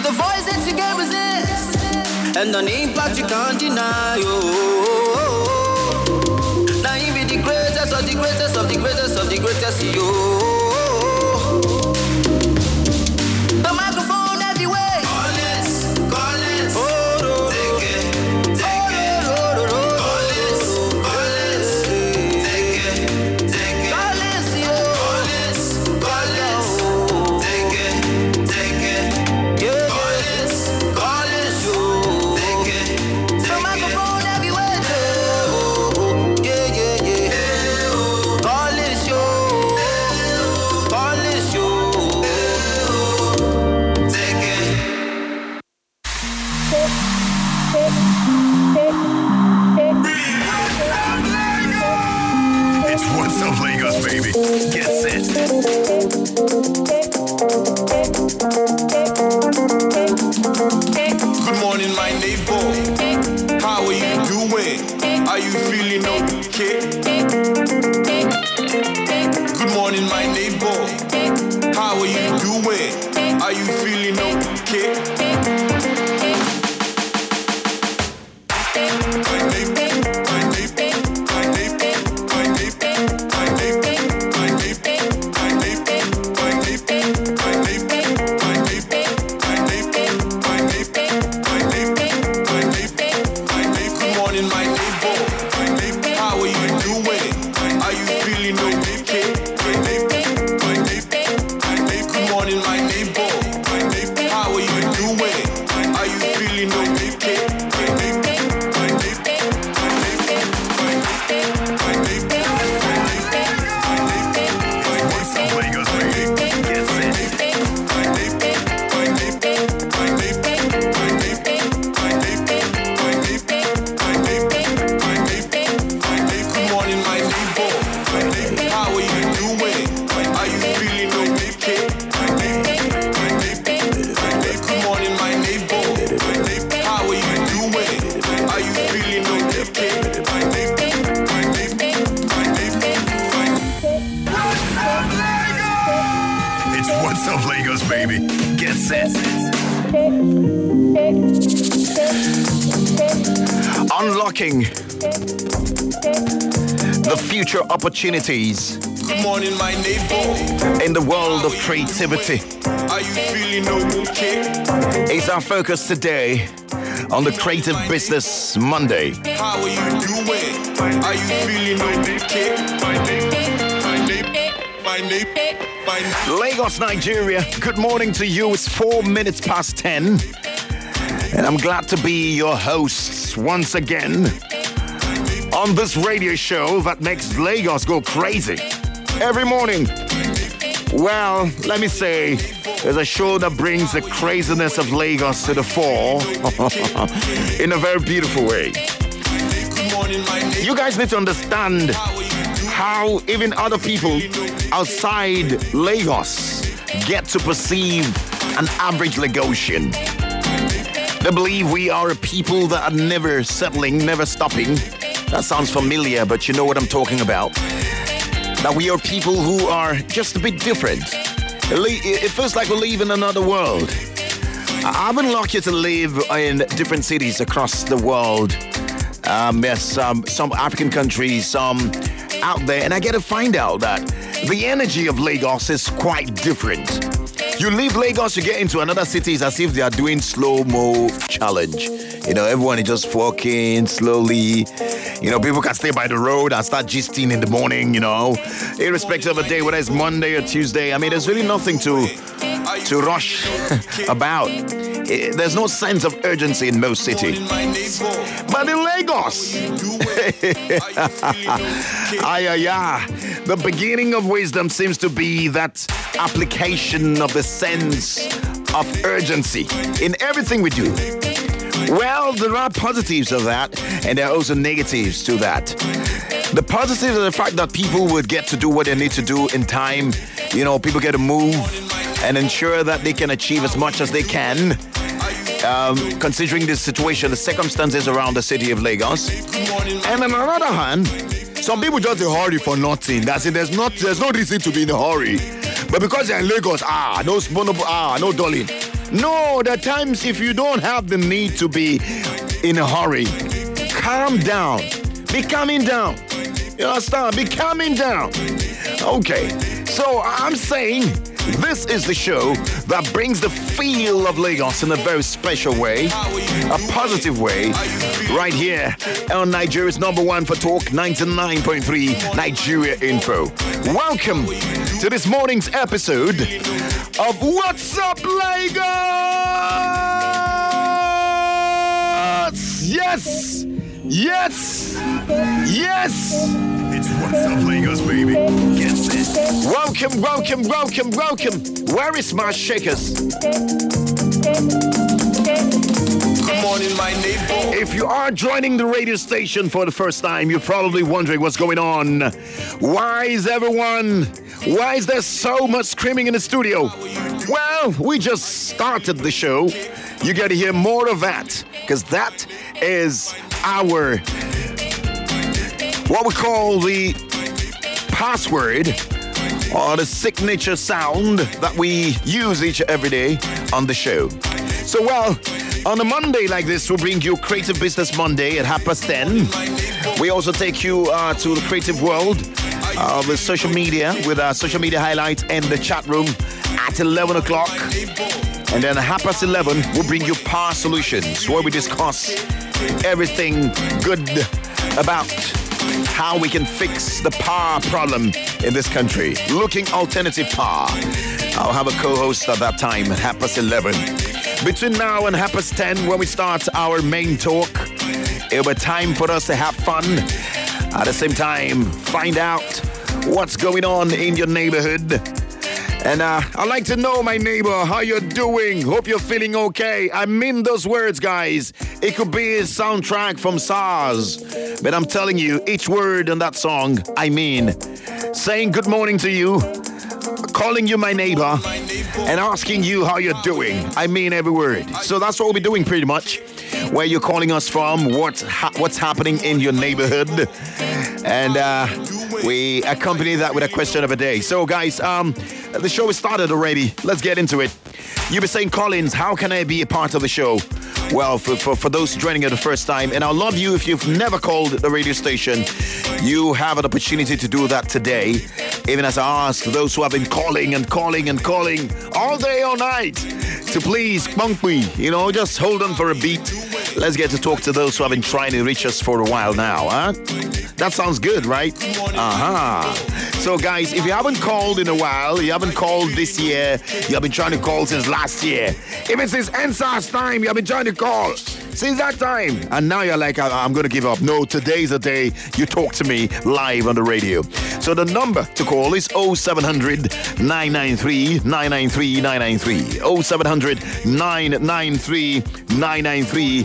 the voice that you can't resist, and the impact you can't deny. Now you be the greatest of the greatest of the greatest of the greatest. The microphone everywhere. Call it. Oh, no. Take it. Call it. Take it. Call it, yo. Call it. Take it. Yeah. Call it, yo. Take it. The microphone everywhere. Yeah. Call it, yo. Call it, yo. Take it. It's What's Up Lagos, baby. Get set. Good morning, my neighbor. How are you doing? Are you feeling okay? Good morning, my neighbor. How are you doing? Are you feeling okay? My neighbor, my neighbor, my neighbor, my neighbor, my neighbor, my neighbor, my neighbor, my neighbor, my neighbor, my neighbor, my neighbor, my neighbor, my neighbor, my neighbor, my neighbor. Good morning, my neighbor. My neighbor, how are you doing? Are you feeling okay? My neighbor, my neighbor, my neighbor. Good morning, my neighbor. My neighbor, how are you doing? Are you feeling okay? My neighbor, my neighbor, my neighbor, my neighbor, my neighbor, my neighbor, my neighbor, my What's Up Lagos, baby. Get set. my neighbor, my neighbor, my neighbor, my neighbor, my neighbor, my neighbor, my neighbor, my neighbor, my neighbor. Good morning, my neighbor. My neighbor, how are you doing? Are you feeling okay? My neighbor, my neighbor, my neighbor. Good morning, my neighbor. My neighbor, how are you doing? Are you feeling okay? My neighbor, my neighbor, my neighbor, my It's What's Up Lagos, baby. Get set. Unlocking the future opportunities Good morning, my neighbor. in the world of creativity Are you feeling okay? is our focus today on the Creative Business Monday. How are you doing? Are you feeling okay? My neighbor, my neighbor, my neighbor, my neighbor. Lagos, Nigeria, good morning to you. It's 4 minutes past 10. And I'm glad to be your host once again on this radio show that makes Lagos go crazy every morning. Well, let me say, there's a show that brings the craziness of Lagos to the fore in a very beautiful way. Good morning, my neighbor. You guys need to understand how even other people outside Lagos get to perceive an average Lagosian. They believe we are a people that are never settling, never stopping. That sounds familiar, but you know what I'm talking about. That we are people who are just a bit different. It feels like we live in another world. I've been lucky to live in different cities across the world. There's some African countries, some out there, and I get to find out that the energy of Lagos is quite different. You leave Lagos, you get into another city, it's as if they are doing slow-mo challenge. You know, everyone is just walking slowly. You know, people can stay by the road and start gisting in the morning, you know, irrespective of the day, whether it's Monday or Tuesday. I mean, there's really nothing to rush about. There's no sense of urgency in most cities. But in Lagos, the beginning of wisdom seems to be that application of the sense of urgency in everything we do. Well, there are positives of that, and there are also negatives to that. The positives are the fact that people would get to do what they need to do in time. You know, people get to move and ensure that they can achieve as much as they can, considering the situation, the circumstances around the city of Lagos. And on the other hand, some people just in a hurry for nothing. That's it. There's no reason to be in a hurry. But because they're in Lagos, no darling. No, there are times if you don't have the need to be in a hurry, calm down. Be calming down. You understand? Be calming down. Okay, so I'm saying this is the show that brings the feel of Lagos in a very special way, a positive way, right here on Nigeria's number one for talk, 99.3 Nigeria Info. Welcome to this morning's episode of What's Up Lagos? Yes! Yes! Yes! It's What's Up Lagos, baby. Get this. Welcome, welcome, welcome, welcome. Where is my shakers? Good morning, my neighbor. If you are joining the radio station for the first time, you're probably wondering what's going on. Why is there so much screaming in the studio? Well, we just started the show. You got to hear more of that, because that is our, what we call the password or the signature sound that we use each and every day on the show. So, well, on a Monday like this, we'll bring you Creative Business Monday at 10:30. We also take you to the creative world of the social media with our social media highlights in the chat room at 11 o'clock. And then at 11:30, we'll bring you Power Solutions, where we discuss everything good about how we can fix the power problem in this country. Looking alternative power. I'll have a co-host at that time at 11:30. Between now and 10:30, when we start our main talk, it'll be time for us to have fun. At the same time, find out what's going on in your neighborhood. And I'd like to know, my neighbor, how you're doing. Hope you're feeling okay. I mean those words, guys. It could be a soundtrack from SARS. But I'm telling you, each word in that song, I mean. Saying good morning to you, calling you my neighbor, and asking you how you're doing. I mean every word. So that's what we'll be doing pretty much. Where you're calling us from, what's happening in your neighborhood. And we accompany that with a question of a day. So, guys, the show is started already. Let's get into it. You'll be saying, Collins, how can I be a part of the show? Well, for those joining it the first time, and I'll love you if you've never called the radio station, you have an opportunity to do that today. Even as I ask those who have been calling and calling and calling all day, all night, to please, bunk me, just hold on for a beat. Let's get to talk to those who have been trying to reach us for a while now, huh? That sounds good, right? So, guys, if you haven't called in a while, you haven't called this year, you have been trying to call since last year. Even since NSAS time, you have been trying to call. Since that time. And now you're like, I'm going to give up. No, today's the day you talk to me live on the radio. So the number to call is 0700 993 993 993. 0700 993 993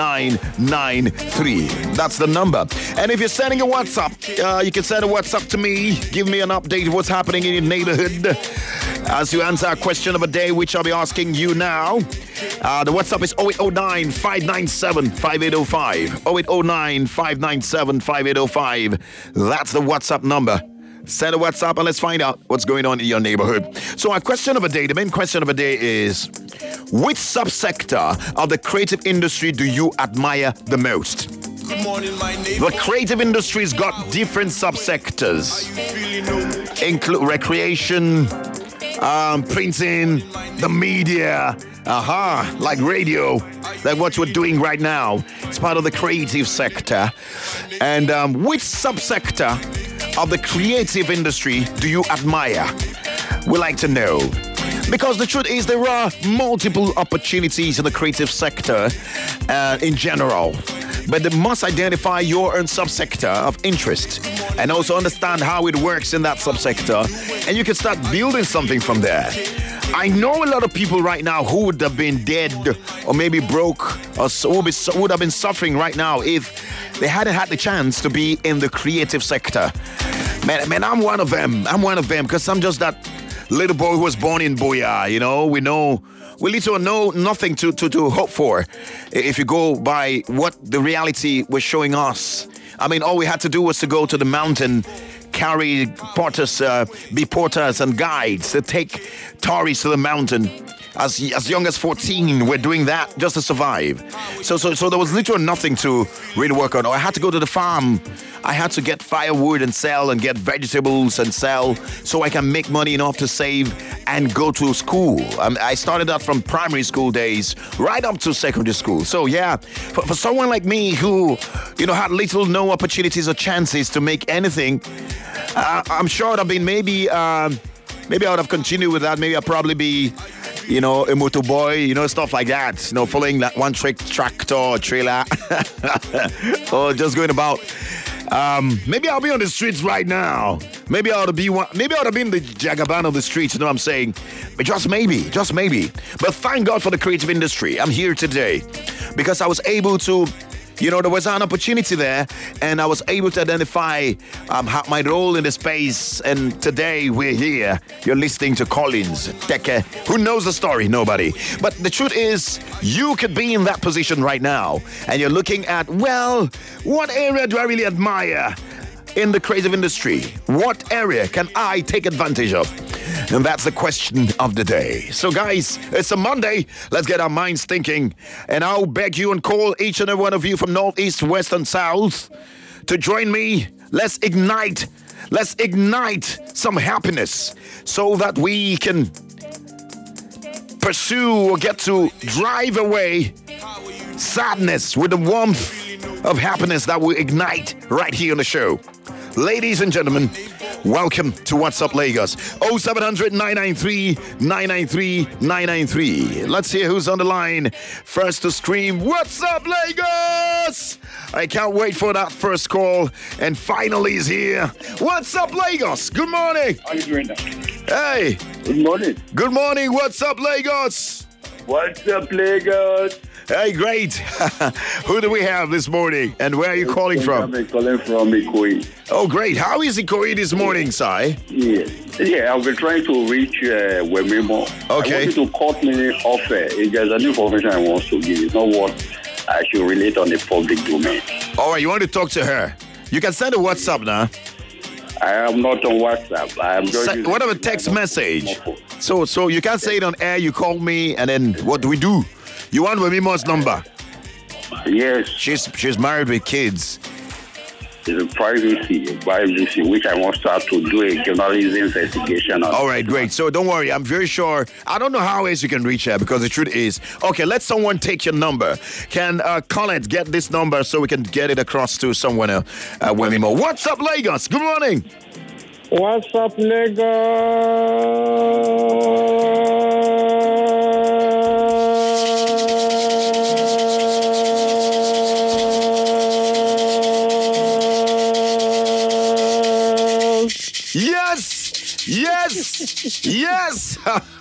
993. That's the number. And if you're sending a WhatsApp, you can send a WhatsApp to me. Give me an update of what's happening in your neighborhood as you answer a question of a day, which I'll be asking you now. The WhatsApp is 0809 597 5805. 0809 597 5805. That's the WhatsApp number. Send a WhatsApp and let's find out what's going on in your neighborhood. So our question of a day, the main question of a day is, which subsector of the creative industry do you admire the most? Good morning, my neighbor. The creative industry's got different subsectors. Include recreation, printing, the media, like radio, like what we're doing right now. It's part of the creative sector. And which subsector of the creative industry do you admire? We like to know. Because the truth is there are multiple opportunities in the creative sector in general. But they must identify your own subsector of interest and also understand how it works in that subsector. And you can start building something from there. I know a lot of people right now who would have been dead or maybe broke or would have been suffering right now if they hadn't had the chance to be in the creative sector. Man, I'm one of them. Because I'm just that little boy who was born in Boya. We literally know nothing to hope for if you go by what the reality was showing us. I mean, all we had to do was to go to the mountain, carry porters, be porters and guides to take tourists to the mountain. as young as 14 were doing that just to survive. So there was literally nothing to really work on. I had to go to the farm. I had to get firewood and sell and get vegetables and sell so I can make money enough to save and go to school. I started out from primary school days right up to secondary school. So yeah, for someone like me who, had little, no opportunities or chances to make anything, I'm sure it would have been maybe I would have continued with that. Maybe I'd probably be, a motor boy, stuff like that. Following that one trick tractor or trailer or just going about. Maybe I'll be on the streets right now. Maybe I ought to be one. Maybe I ought to be in the Jagaban of the streets. You know what I'm saying? But just maybe. But thank God for the creative industry. I'm here today because I was able to. There was an opportunity there, and I was able to identify my role in the space. And today we're here. You're listening to Collins Teke. Who knows the story? Nobody. But the truth is, you could be in that position right now, and you're looking at, what area do I really admire in the creative industry? What area can I take advantage of? And that's the question of the day. So guys, it's a Monday. Let's get our minds thinking. And I'll beg you and call each and every one of you from North, East, West, and South to join me. Let's ignite some happiness so that we can pursue or get to drive away sadness with the warmth of happiness that will ignite right here on the show. Ladies and gentlemen, welcome to What's Up Lagos. 0700 993 993 993. Let's hear who's on the line. First to scream, What's Up Lagos? I can't wait for that first call. And finally is here. What's Up Lagos? Good morning. How are you doing now? Hey. Good morning. Good morning. What's up Lagos? What's up Lagos? Hey, great. Who do we have this morning? And where are you calling from? I'm calling from Ikoyi. Oh, great. How is Ikoyi this morning, Sai? Yeah, I've been trying to reach Wemimo. Okay. I want you to cut me off. If there's any information I want to give, it's not what I should relate on the public domain. All right, you want to talk to her? You can send a WhatsApp now. I am not on WhatsApp. I am just what of a text message? So you can't say it on air. You call me, and then what do we do? You want Wemimo's number? Yes. She's married with kids. It's a privacy, which I want to start to do a journalism investigation on. All right, great. So don't worry. I'm very sure. I don't know how else you can reach her because the truth is, okay, let someone take your number. Can Colette get this number so we can get it across to someone else? Wemimo. What's up, Lagos? Good morning. What's up, Lagos? Yes.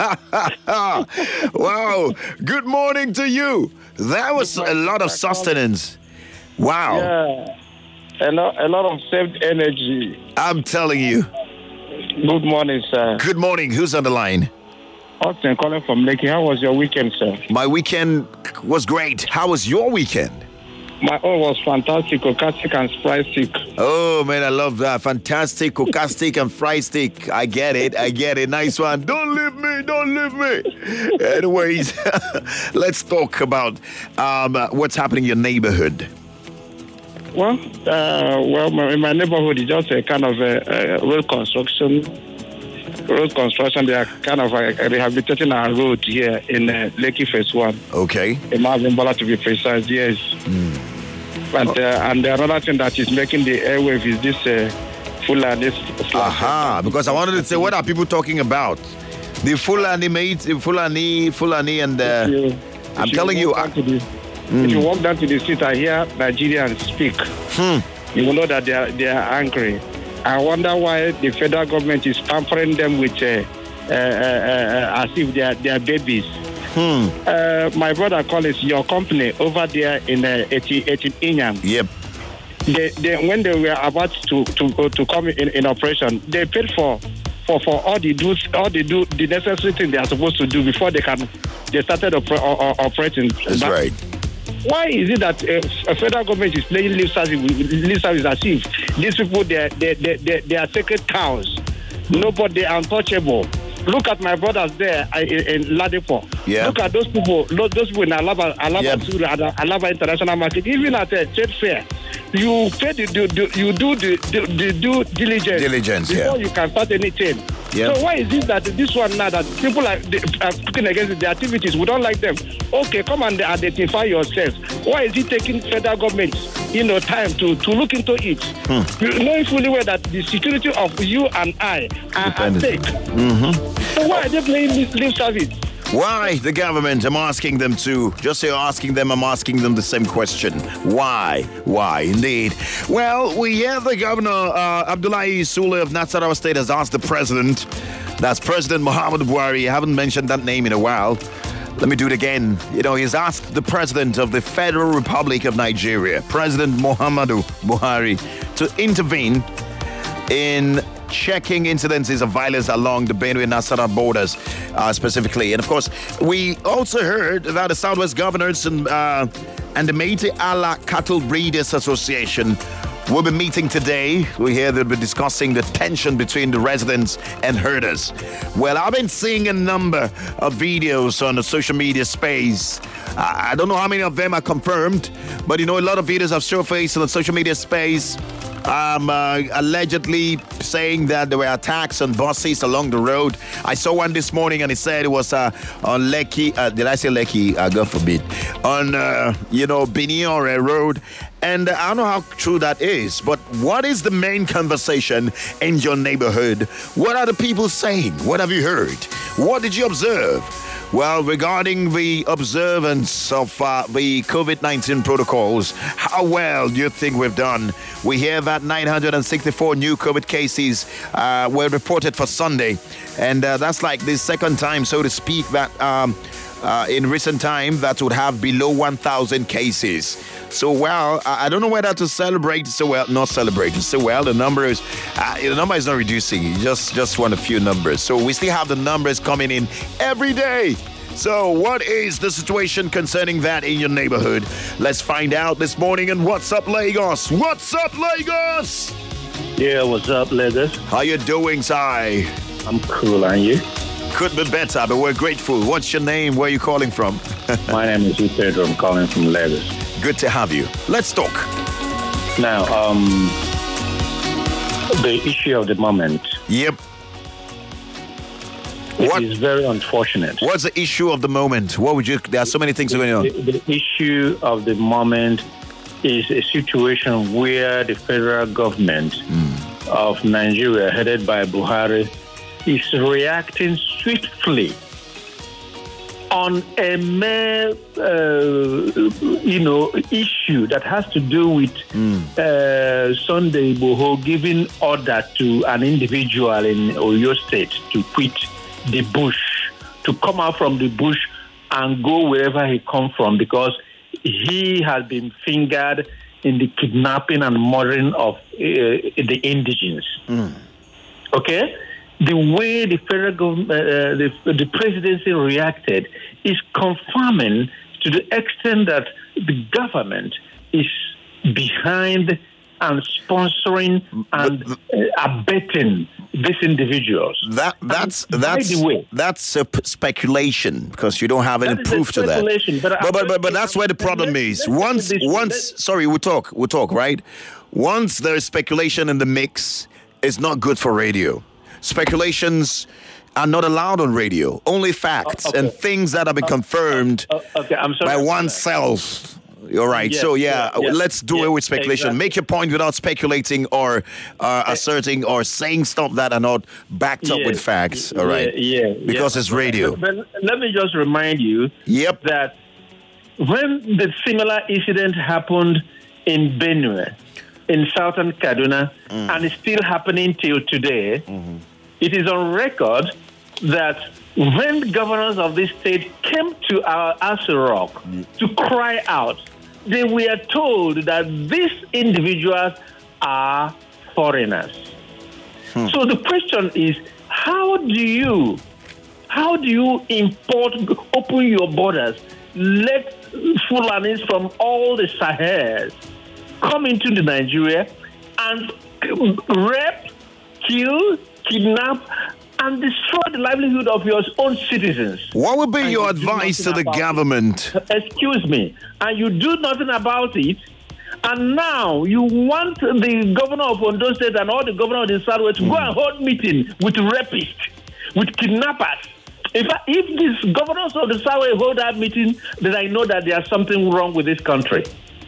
Wow. Good morning to you. That was a lot of sustenance. Wow. Yeah. A lot of saved energy. I'm telling you. Good morning, sir. Good morning. Who's on the line? Austin calling from Lekki. How was your weekend, sir? My weekend was great. How was your weekend? My own was fantastic, ocastic and fried steak. Oh, man, I love that. Fantastic, ocastic and fried steak. I get it. Nice one. Don't leave me. Anyways, let's talk about what's happening in your neighborhood. Well, in my neighborhood, it's just a kind of road construction. They are kind of rehabilitating our road here in Lekki Phase 1. Okay. In Mazimbala, to be precise, yes. But and another thing that is making the airwave is this Fulani. Because I wanted to say, what are people talking about? The Fulani mates, Fulani, and I'm telling you. If you walk down to the street and hear Nigerians speak, you will know that they are angry. I wonder why the federal government is pampering them with as if they are babies. My brother calls your company over there in 18 Inyam. Yep. They when they were about to come in operation, they paid for all the necessary things they are supposed to do before they started operating. That's right. Why is it that a federal government is playing lip service as if these people they are sacred cows? Nobody untouchable. Look at my brothers there in Ladipo. Yeah. Look at those people in Alaba Yeah. Sura, Alaba International Market. Even at a trade fair, you pay you do the due diligence before you can start anything. Yeah. So why is it that this one now that people are putting against the activities? We don't like them. Okay, come and identify yourselves. Why is it taking federal government, time to look into it? Knowing fully well that the security of you and I are at stake. So why are they playing lip service? Why the government? I'm asking them to. Just say asking them, I'm asking them the same question. Why? Why, indeed. Well, we hear the governor, Abdullahi Sule of Nasarawa State, has asked the president, that's President Muhammadu Buhari, I haven't mentioned that name in a while. Let me do it again. He's asked the president of the Federal Republic of Nigeria, President Muhammadu Buhari, to intervene in checking incidences of violence along the Benue-Nasarawa borders, specifically. And of course, we also heard that the Southwest Governors and the Meite Allah Cattle Breeders Association will be meeting today. We hear they'll be discussing the tension between the residents and herders. Well, I've been seeing a number of videos on the social media space. I don't know how many of them are confirmed, but a lot of videos have surfaced on the social media space. Allegedly saying that there were attacks on buses along the road. I saw one this morning and it said it was on Lekki, did I say Lekki? God forbid. On, Biniore Road. And I don't know how true that is, but what is the main conversation in your neighborhood? What are the people saying? What have you heard? What did you observe? Well, regarding the observance of the COVID-19 protocols, how well do you think we've done? We hear that 964 new COVID cases were reported for Sunday. And that's like the second time, so to speak, that in recent time that would have below 1,000 cases. So, well, I don't know whether to celebrate. So, well, not celebrate. So, well, the number is not reducing. You just want a few numbers. So, we still have the numbers coming in every day. So, what is the situation concerning that in your neighborhood? Let's find out this morning on What's Up Lagos. What's up, Lagos? Yeah, what's up, Lagos? How you doing, Sai? I'm cool, and you? Could be better, but we're grateful. What's your name? Where are you calling from? My name is Pedro. I'm calling from Lagos. Good to have you. Let's talk. Now, the issue of the moment. Yep. It is very unfortunate. What's the issue of the moment? There are so many things going on. The issue of the moment is a situation where the federal government of Nigeria, headed by Buhari, is reacting swiftly on a mere, issue that has to do with Sunday Igboho giving order to an individual in Oyo State to quit the bush, to come out from the bush and go wherever he comes from, because he has been fingered in the kidnapping and murdering of the indigenes. Okay? The way the federal government, the presidency reacted is confirming to the extent that the government is behind and sponsoring and abetting these individuals. That's speculation, because you don't have any proof to that. But that's where the problem is. We'll talk, right? Once there is speculation in the mix, it's not good for radio. Speculations are not allowed on radio. Only facts and things that have been confirmed by oneself. You're right. Yes, so, let's do it with speculation. Exactly. Make your point without speculating or asserting or saying stuff that are not backed up with facts. All right. Because it's radio. But let me just remind you that when the similar incident happened in Benue, in southern Kaduna, and it's still happening till today, it is on record that when governors of this state came to our Aso Rock to cry out, they were told that these individuals are foreigners. So the question is, how do you open your borders, let Fulanis from all the Sahels come into the Nigeria and rape, kill, kidnap, and destroy the livelihood of your own citizens. What would be And your you do advice to nothing the about government? Excuse me. And you do nothing about it. And now you want the governor of Ondo State and all the governor of the Southwest to go and hold meeting with rapists, with kidnappers. If these governors of the Southwest hold that meeting, then I know that there's something wrong with this country.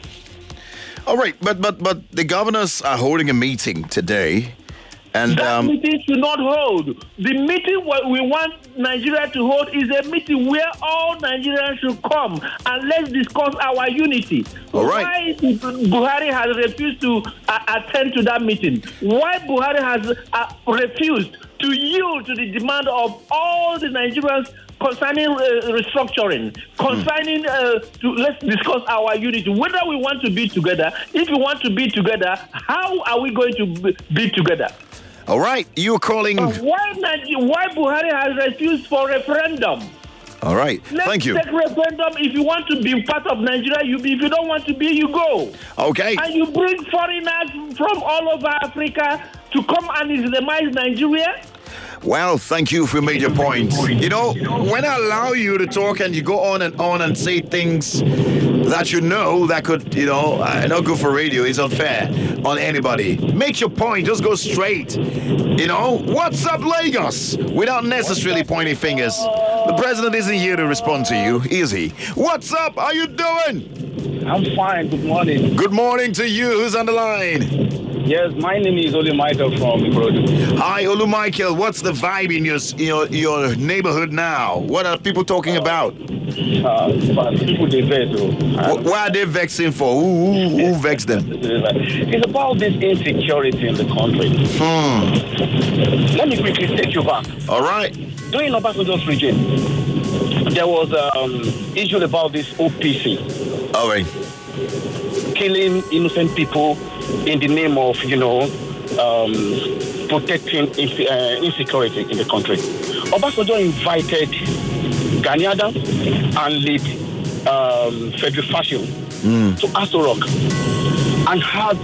All right, but the governors are holding a meeting today. And that meeting should not hold. The meeting what we want Nigeria to hold is a meeting where all Nigerians should come and let's discuss our unity. All right. Why Buhari has refused to attend to that meeting? Why Buhari has refused to yield to the demand of all the Nigerians concerning restructuring, concerning let's discuss our unity, whether we want to be together. If we want to be together, how are we going to be together? All right, you're calling. Why Buhari has refused for referendum? All right, thank you. Let's take referendum. If you want to be part of Nigeria, you be. If you don't want to be, you go. Okay. And you bring foreigners from all over Africa to come and Islamize Nigeria. Well, thank you for your point. You know, when I allow you to talk and you go on and say things that you know that could, not good for radio, it's unfair on anybody. Make your point, just go straight. What's up, Lagos? Without necessarily pointing fingers. The president isn't here to respond to you, is he? What's up? How you doing? I'm fine. Good morning. Good morning to you. Who's on the line? Yes, my name is Olu Michael from Ikorodu. Hi, Olu Michael. What's the vibe in your neighborhood now? What are people talking about? People they vex. Why are they vexing for? Who vexed them? It's about this insecurity in the country. Let me quickly take you back. All right. During Obasanjo's regime, there was issue about this OPC. All right. Killing innocent people in the name of, protecting insecurity in the country. Obasanjo invited Gani Adams and lead Frederick Fashion to Aso Rock and had,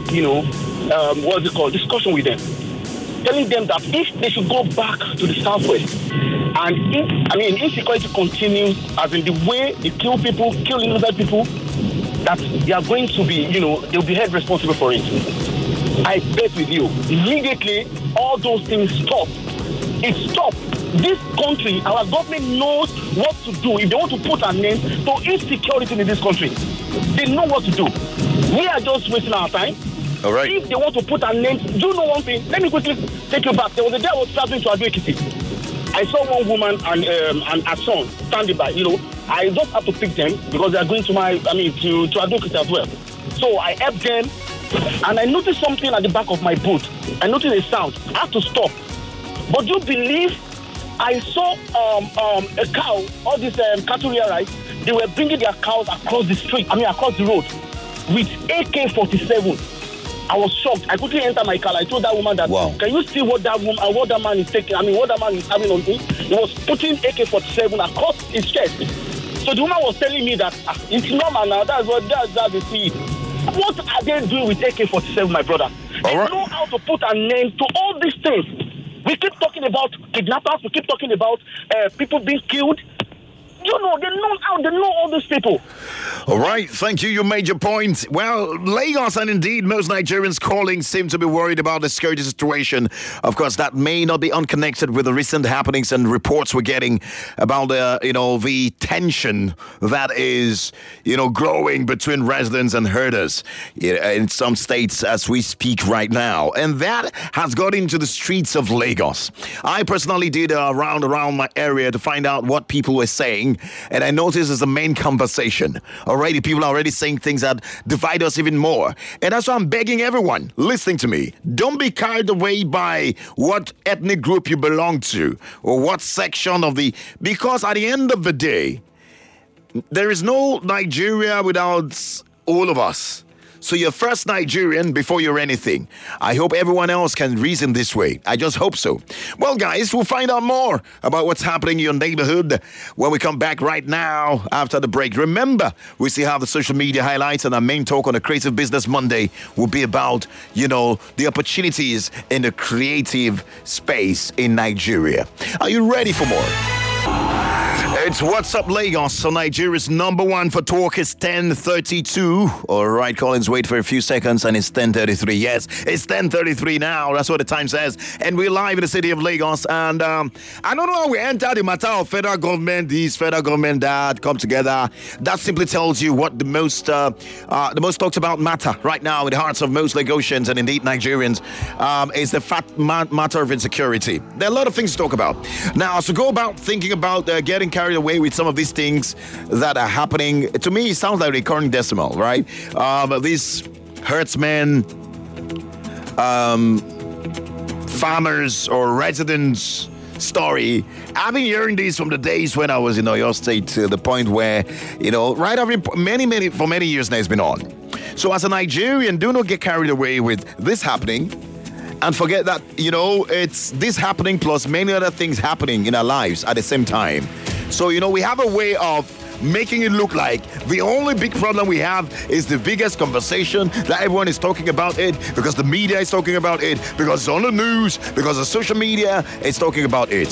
discussion with them, telling them that if they should go back to the Southwest and insecurity continues as in the way they kill people, kill innocent people, that they are going to be, they'll be held responsible for it. I bet with you, immediately all those things stop. It stopped. This country, our government knows what to do. If they want to put an end to insecurity in this country, they know what to do. We are just wasting our time. All right. If they want to put an end, do you know one thing? Let me quickly take you back. There was a day I was traveling to Ado-Ekiti. I saw one woman and her son standing by. I just have to pick them because they are going to to Ado-Ekiti as well. So I helped them, and I noticed something at the back of my boot. I noticed a sound. I had to stop. But do you believe I saw a cow? All these cattle here, right? They were bringing their cows across the street. Across the road with AK-47. I was shocked. I quickly entered my car. I told that woman that, wow. Can you see what that man is taking? What that man is having on him? He was putting AK-47 across his chest. So the woman was telling me that it's normal now. That's the see. What are they doing with AK-47, my brother? They know how to put an end to all these things. We keep talking about kidnappers. We keep talking about people being killed. They know all these people. All right, thank you. You made your point. Well, Lagos and indeed most Nigerians calling seem to be worried about the security situation. Of course, that may not be unconnected with the recent happenings and reports we're getting about the tension that is growing between residents and herders in some states as we speak right now, and that has got into the streets of Lagos. I personally did a round around my area to find out what people were saying. And I noticed it's the main conversation. Already, people are already saying things that divide us even more. And that's why I'm begging everyone listening to me. Don't be carried away by what ethnic group you belong to or what section of the... Because at the end of the day, there is no Nigeria without all of us. So you're first Nigerian before you're anything. I hope everyone else can reason this way. I just hope so. Well, guys, we'll find out more about what's happening in your neighborhood when we come back right now after the break. Remember, we see how the social media highlights and our main talk on the Creative Business Monday will be about, the opportunities in the creative space in Nigeria. Are you ready for more? It's What's Up Lagos, so Nigeria's number one for talk is 10:32. All right, Collins, wait for a few seconds and it's 10:33. Yes, it's 10:33 now. That's what the time says. And we're live in the city of Lagos. And I don't know how we enter the matter of federal government, federal government that come together. That simply tells you what the most talked about matter right now in the hearts of most Lagosians and indeed Nigerians is the matter of insecurity. There are a lot of things to talk about. Now, so go about thinking about getting carried away with some of these things that are happening. To me, it sounds like a recurring decimal, right? These herdsmen, farmers or residents story. I've been hearing these from the days when I was in Oyo State to the point where, right after for many years now it's been on. So as a Nigerian, do not get carried away with this happening and forget that, it's this happening plus many other things happening in our lives at the same time. So, we have a way of making it look like the only big problem we have is the biggest conversation that everyone is talking about it because the media is talking about it, because it's on the news, because the social media is talking about it.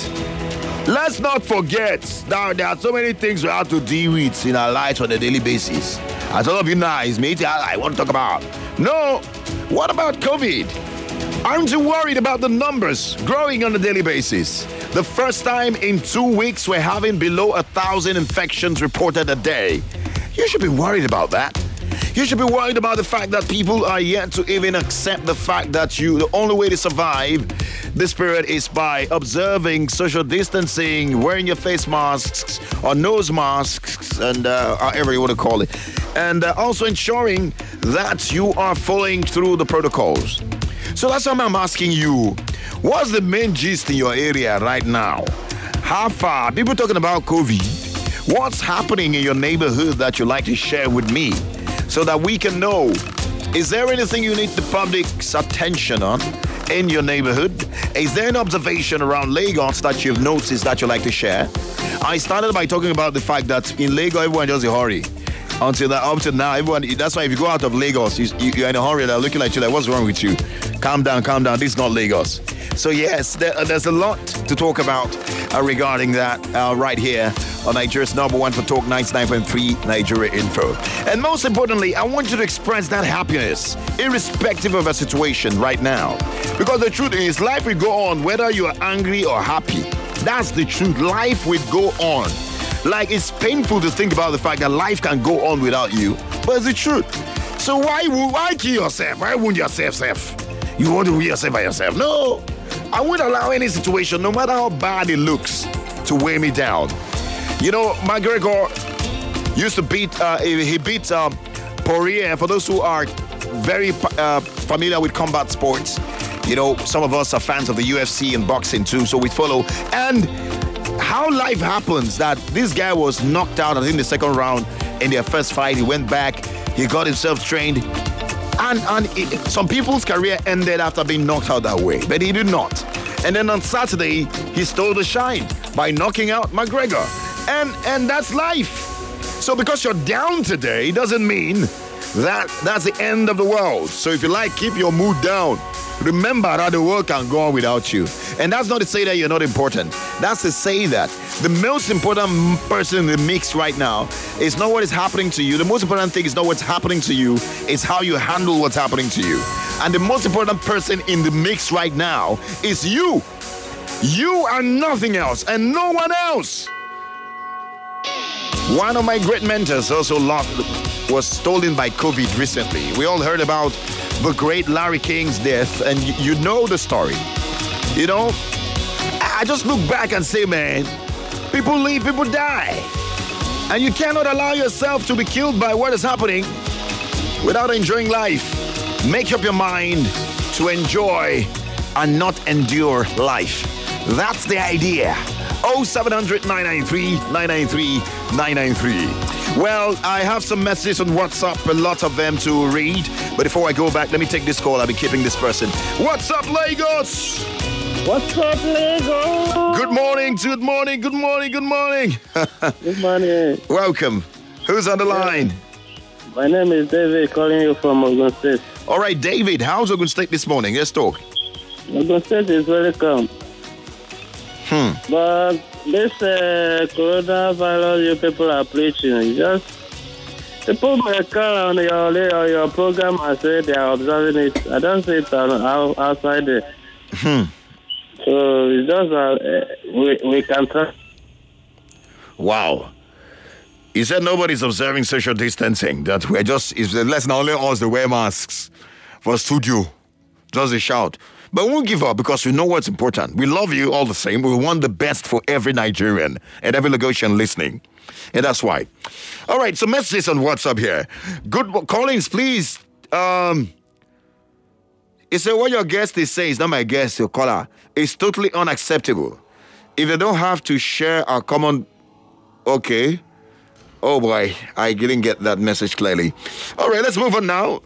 Let's not forget that there are so many things we have to deal with in our lives on a daily basis. As all of you know, it's me I want to talk about. No, what about COVID? Aren't you worried about the numbers growing on a daily basis? The first time in 2 weeks we're having below 1,000 infections reported a day. You should be worried about that. You should be worried about the fact that people are yet to even accept the fact that the only way to survive this period is by observing social distancing, wearing your face masks or nose masks, and however you want to call it. And also ensuring that you are following through the protocols. So that's why I'm asking you, what's the main gist in your area right now? How far? People talking about COVID. What's happening in your neighborhood that you'd like to share with me so that we can know? Is there anything you need the public's attention on in your neighborhood? Is there an observation around Lagos that you've noticed that you'd like to share? I started by talking about the fact that in Lagos, everyone just in a hurry. Up to now, everyone, that's why if you go out of Lagos, you're in a hurry, they're looking at you like, what's wrong with you? Calm down, this is not Lagos. So yes, there's a lot to talk about regarding that right here on Nigeria's number one for Talk 99.3 Nigeria Info. And most importantly, I want you to express that happiness, irrespective of a situation right now. Because the truth is, life will go on whether you are angry or happy. That's the truth. Life will go on. Like, it's painful to think about the fact that life can go on without you, but it's the truth. So why kill yourself? Why wound yourself? You want to wound yourself by yourself? No. I wouldn't allow any situation, no matter how bad it looks, to weigh me down. McGregor used to beat Poirier. For those who are very familiar with combat sports, some of us are fans of the UFC and boxing too, so we follow. And how life happens that this guy was knocked out, I think, the second round in their first fight. He went back, he got himself trained, and some people's career ended after being knocked out that way, but he did not. And then on Saturday, he stole the shine by knocking out McGregor, and that's life. So because you're down today doesn't mean that that's the end of the world. So if you like, keep your mood down. Remember that the world can go on without you. And that's not to say that you're not important. That's to say that the most important person in the mix right now is not what is happening to you. The most important thing is not what's happening to you. It's how you handle what's happening to you. And the most important person in the mix right now is you. You and nothing else and no one else. One of my great mentors also was stolen by COVID recently. We all heard about the great Larry King's death, and you know the story. I just look back and say, man, people live, people die. And you cannot allow yourself to be killed by what is happening without enjoying life. Make up your mind to enjoy and not endure life. That's the idea. 0700 993 993 993. Well, I have some messages on WhatsApp, a lot of them to read. But before I go back, let me take this call. I'll be keeping this person. What's up, Lagos? What's up, Lagos? Good morning, good morning, good morning, good morning. Good morning. Welcome. Who's on the line? My name is David, calling you from Ogun State. All right, David, how's Ogun State this morning? Let's talk. Ogun State is very calm. But this coronavirus you people are preaching, people may call on your program and say they are observing it. I don't see it outside there. So it's just we can try. Wow. You said nobody's observing social distancing, that we're it's less than only us that wear masks for studio. Just a shout. But we won't give up because we know what's important. We love you all the same. We want the best for every Nigerian and every Lagosian listening. And that's why. All right, so messages on WhatsApp here. Good callings, please. He said, what your guest is saying is not my guest, your caller. It's totally unacceptable. If they don't have to share our common... Okay. Oh boy, I didn't get that message clearly. All right, let's move on now.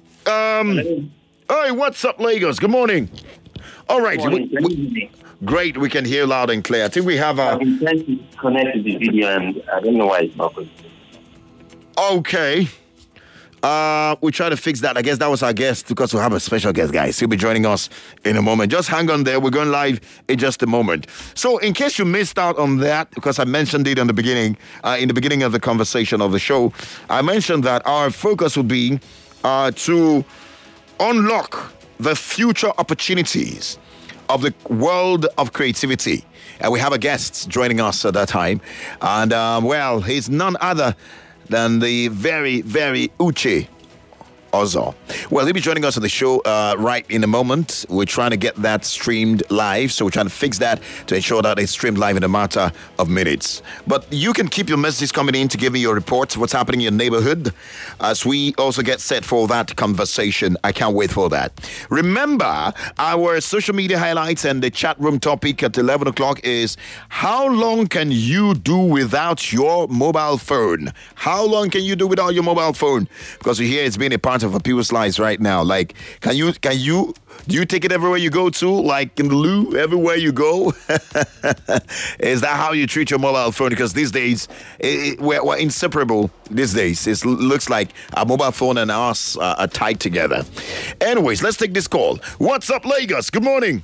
Hey, what's up, Lagos? Good morning. All right. Great, we can hear loud and clear. I think we have I've been trying to connect to the video and I don't know why it's not good. Okay. We try to fix that. I guess that was our guest because we have a special guest, guys. He'll be joining us in a moment. Just hang on there. We're going live in just a moment. So in case you missed out on that, because I mentioned it in the beginning of the conversation of the show, I mentioned that our focus would be to unlock the future opportunities of the world of creativity. And we have a guest joining us at that time. And, well, he's none other than the very, very Uche Ozo. Well, he'll be joining us on the show right in a moment. We're trying to get that streamed live, so we're trying to fix that to ensure that it's streamed live in a matter of minutes. But you can keep your messages coming in to give me your reports, what's happening in your neighborhood, as we also get set for that conversation. I can't wait for that. Remember, our social media highlights and the chat room topic at 11 o'clock is, how long can you do without your mobile phone? How long can you do without your mobile phone? Because we hear it's been a part of people's lives right now. Like, do you take it everywhere you go to? Like in the loo, everywhere you go? Is that how you treat your mobile phone? Because these days, we're inseparable these days. It looks like our mobile phone and us are tied together. Anyways, let's take this call. What's up, Lagos? Good morning.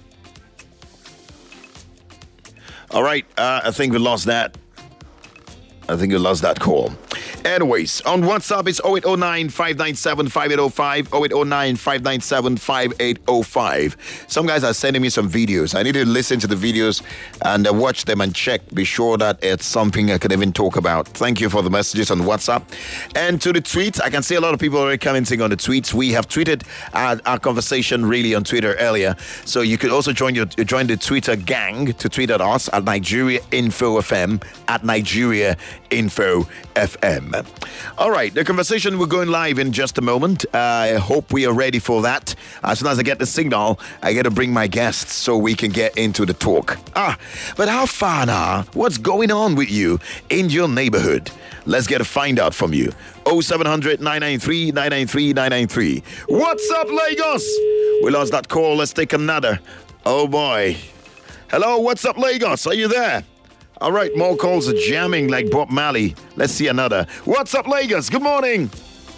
All right, I think we lost that. I think you lost that call. Anyways, on WhatsApp, it's 0809-597-5805, 0809-597-5805. Some guys are sending me some videos. I need to listen to the videos and watch them and check, be sure that it's something I can even talk about. Thank you for the messages on WhatsApp. And to the tweets, I can see a lot of people already commenting on the tweets. We have tweeted our conversation really on Twitter earlier. So you could also join the Twitter gang to tweet at us at Nigeria Info FM, at Nigeria Info FM. All right, the conversation, we're going live in just a moment. I hope we are ready for that. As soon as I get the signal, I get to bring my guests so we can get into the talk. But how far now? What's going on with you in your neighborhood? Let's get a find out from you. 0700 993 993 993. What's up, Lagos? We lost that call. Let's take another. Oh boy. Hello, what's up, Lagos? Are you there? All right, more calls are jamming like Bob Marley. Let's see another. What's up, Lagos? Good morning.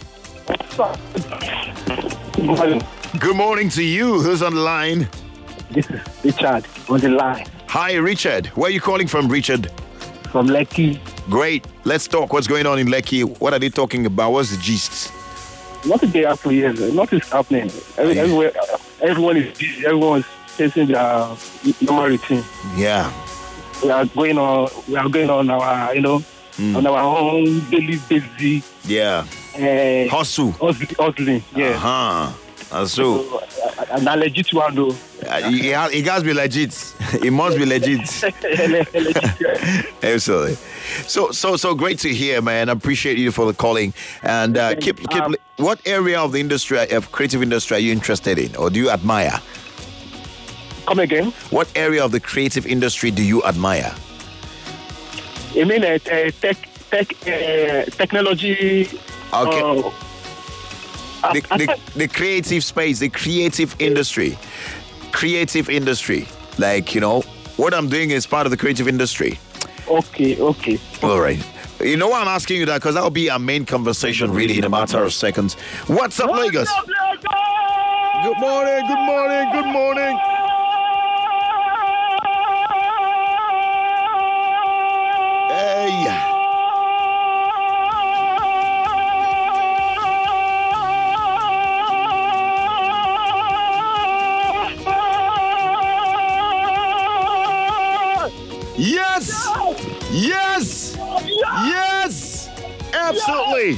Good morning. Good morning to you. Who's on the line? This is Richard on the line. Hi, Richard. Where are you calling from, Richard? From Lekki. Great. Let's talk. What's going on in Lekki? What are they talking about? What's the gist? Nothing they have to hear. Nothing's happening. Everyone is busy. Everyone's facing their normal routine. Yeah. We are going on our, on our own daily basis. Yeah. Hustle. Hustling, yeah. So, an legit one, though. It has to be legit. It must be legit. Absolutely. So great to hear, man. I appreciate you for the calling. And keep. What area of the industry, of creative industry, are you interested in, or do you admire? Come again? What area of the creative industry do you admire? You mean tech technology. Okay. The creative space, the creative industry. Creative industry. Like, what I'm doing is part of the creative industry. Okay. All right. You know why I'm asking you that? Because that'll be our main conversation really in a matter of seconds. What's up, Lagos? Good morning, good morning, good morning. Hey. Yes! Yes! Yes! Absolutely!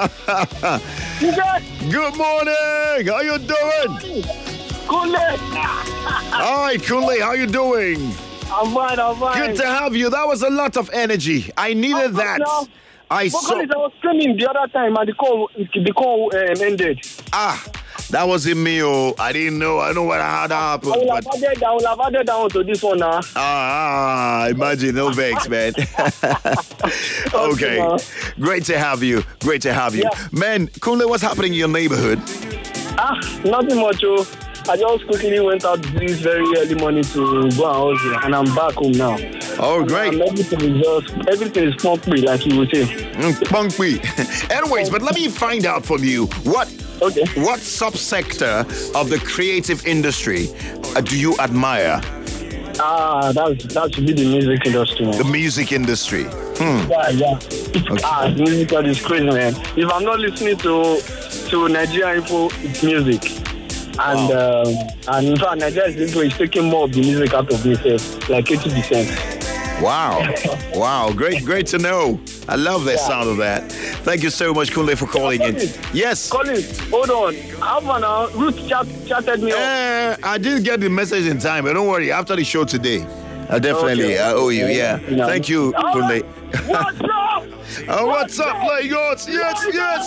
Good morning! How you doing? Kunle. Hi, Kunle. How you doing? I'm fine. Good to have you. That was a lot of energy. I needed that. I was screaming the other time and the call ended. That wasn't me. I didn't know. I know what had happened. I will have added down to this one now. Imagine, no vex, man. Okay. Great to have you. Yeah. Man, Kunle, what's happening in your neighborhood? Nothing much. I just quickly went out this very early morning to go and hustle, and I'm back home now. Oh, great. Everything is pumpy, like you would say. Pumpy. Anyways, but let me find out from you, what subsector of the creative industry do you admire? That should be the music industry. Man. The music industry. Yeah. Okay. Music is crazy, man. If I'm not listening to Nigeria Info, it's music. And in fact, Nigeria is taking more of the music out of myself, like 80%. Wow. Great to know. I love the sound of that. Thank you so much, Kunle, for calling in. Yes. Colin, hold on. How about now? Ruth chatted me up. I didn't get the message in time, but don't worry. After the show today, I definitely owe you. Yeah. Thank you, Kunle. What's up? What's up, Lagos? Yes.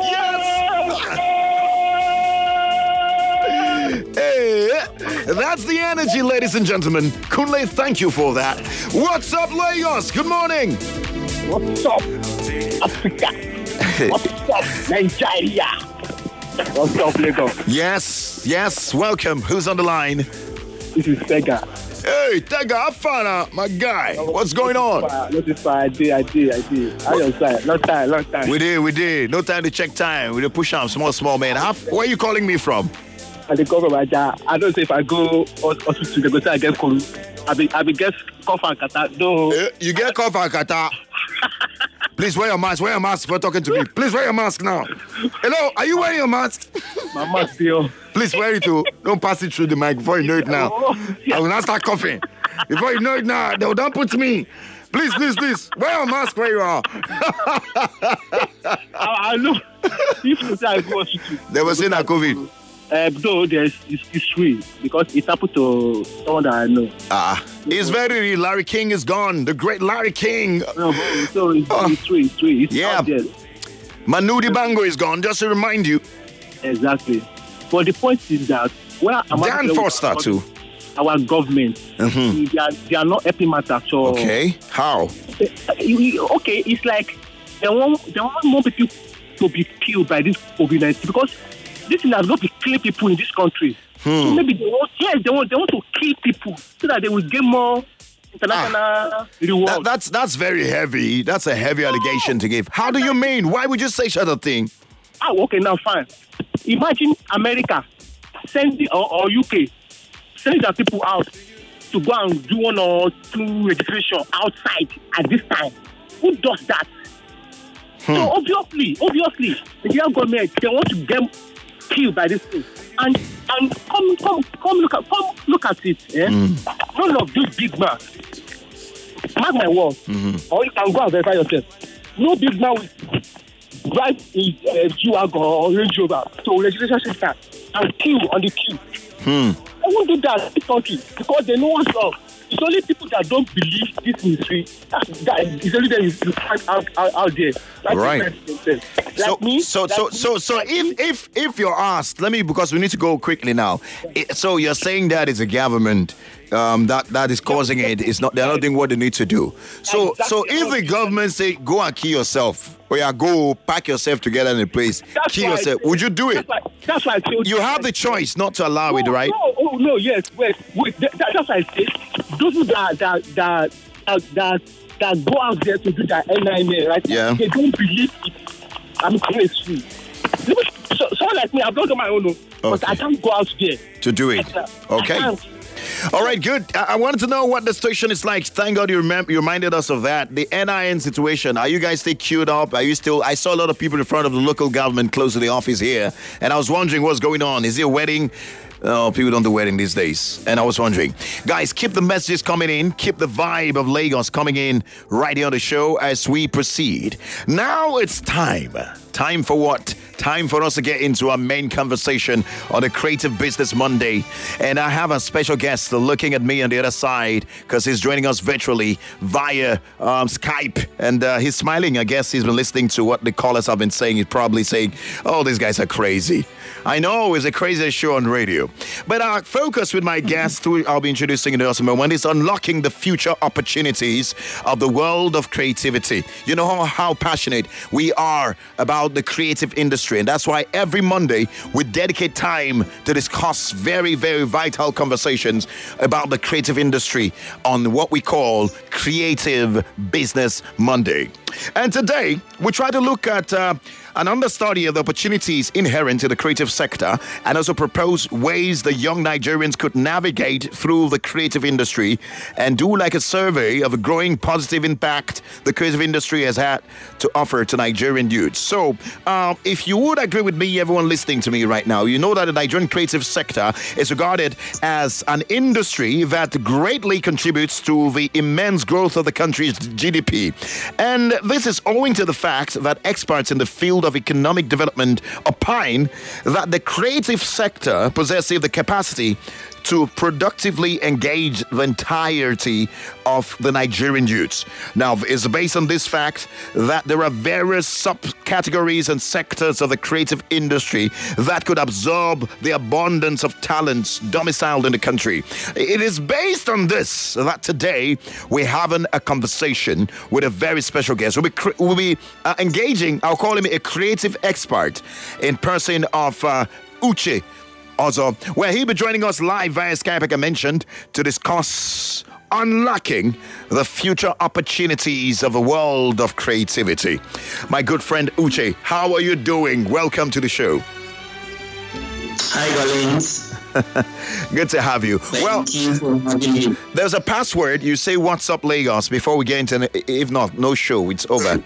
Hey, that's the energy, ladies and gentlemen. Kunle, thank you for that. What's up, Lagos? Good morning. What's up, Africa? What's up, Nigeria? What's up, Lagos? Yes. Welcome. Who's on the line? This is Tega. Hey, Tega, Afana, my guy. What's going on? I did. How your side? Long time. We did. No time to check time. We did push on small man. Where are you calling me from? I go from Aja. I don't say if I go to the go I get cold. I be get cough and catarrh. No. You get cough and catarrh. Please wear your mask. Wear your mask for talking to me. Please wear your mask now. Hello, are you wearing your mask? My mask still. Please wear it too. Don't pass it through the mic before you know it now. I will not start coughing. Before you know it now, don't put me. Please. Wear your mask where you are. I know. If I go to they were saying that COVID. Though it's free because it happened to someone that I know. It's very real. Larry King is gone. The great Larry King. No, so it's free. It's Manu Dibango is gone, just to remind you. Exactly. But the point is that Dan Foster too. Our government, they are not helping matters. So okay, how? Okay, it's like they want more people to be killed by this COVID-19 because this thing has got to kill people in this country. So maybe they want to kill people so that they will get more international reward. That's very heavy. That's a heavy allegation to give. How do you mean? Why would you say such a thing? Okay, now fine. Imagine America sending or UK sending their people out to go and do 1 or 2 registration outside at this time. Who does that? So obviously, the Nigerian government, they want to get killed by this thing. And come look at it. None of these big man. Mark my word. Or you can go and verify yourself. No big man will drive a G-Wagon or Range Rover to registration center and kill on the queue. They won't do that in this country because they know what's up. It's only people that don't believe this ministry it's only them you find out there. Like right. So if you're asked, because we need to go quickly now. So you're saying that it's a government that is causing it. It's not. They're not doing what they need to do. So if the government say go and kill yourself, or go pack yourself together in a place, kill yourself, would you do it? That's why I told you have the choice not to allow it, right? No, yes, wait. That's why I say those that go out there to do that NIA, right? Yeah. They don't believe it. I'm crazy. Someone like me, I've not done my own, but I can't go out there to do it. Okay. All right, good. I wanted to know what the station is like. Thank God you reminded us of that. The NIN situation. Are you guys still queued up? Are you still? I saw a lot of people in front of the local government close to the office here, and I was wondering what's going on. Is it a wedding? Oh, people don't do wedding these days. And I was wondering. Guys, keep the messages coming in. Keep the vibe of Lagos coming in right here on the show as we proceed. Now it's time. Time for what? Time for us to get into our main conversation on the Creative Business Monday. And I have a special guest looking at me on the other side because he's joining us virtually via Skype. And he's smiling. I guess he's been listening to what the callers have been saying. He's probably saying, oh, these guys are crazy. I know it's the craziest show on radio. But our focus with my guest, who I'll be introducing in just a moment, is unlocking the future opportunities of the world of creativity. You know how passionate we are about the creative industry. And that's why every Monday we dedicate time to discuss very, very vital conversations about the creative industry on what we call Creative Business Monday. And today we try to look at an understudy of the opportunities inherent in the creative sector and also propose ways the young Nigerians could navigate through the creative industry and do like a survey of a growing positive impact the creative industry has had to offer to Nigerian youths. So if you would agree with me, everyone listening to me right now, you know that the Nigerian creative sector is regarded as an industry that greatly contributes to the immense growth of the country's GDP. And this is owing to the fact that experts in the field of economic development opine that the creative sector possesses the capacity to productively engage the entirety of the Nigerian youths. Now, it's based on this fact that there are various subcategories and sectors of the creative industry that could absorb the abundance of talents domiciled in the country. It is based on this that today we're having a conversation with a very special guest. We'll be engaging, I'll call him a creative expert in person of Uche also, where he'll be joining us live via Skype, like I mentioned, to discuss unlocking the future opportunities of the world of creativity. My good friend Uche, how are you doing? Welcome to the show. Hi, Collins. Good to have you. Thank you for having me. There's a password. You say, "What's up, Lagos?" before we get into. If not, no show. It's over.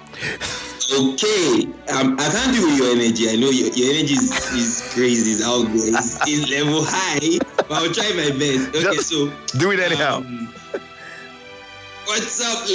Okay, I can't do with your energy. I know your energy is crazy. It's out there. It's level high. But I'll try my best. Okay, just so do it anyhow. What's up,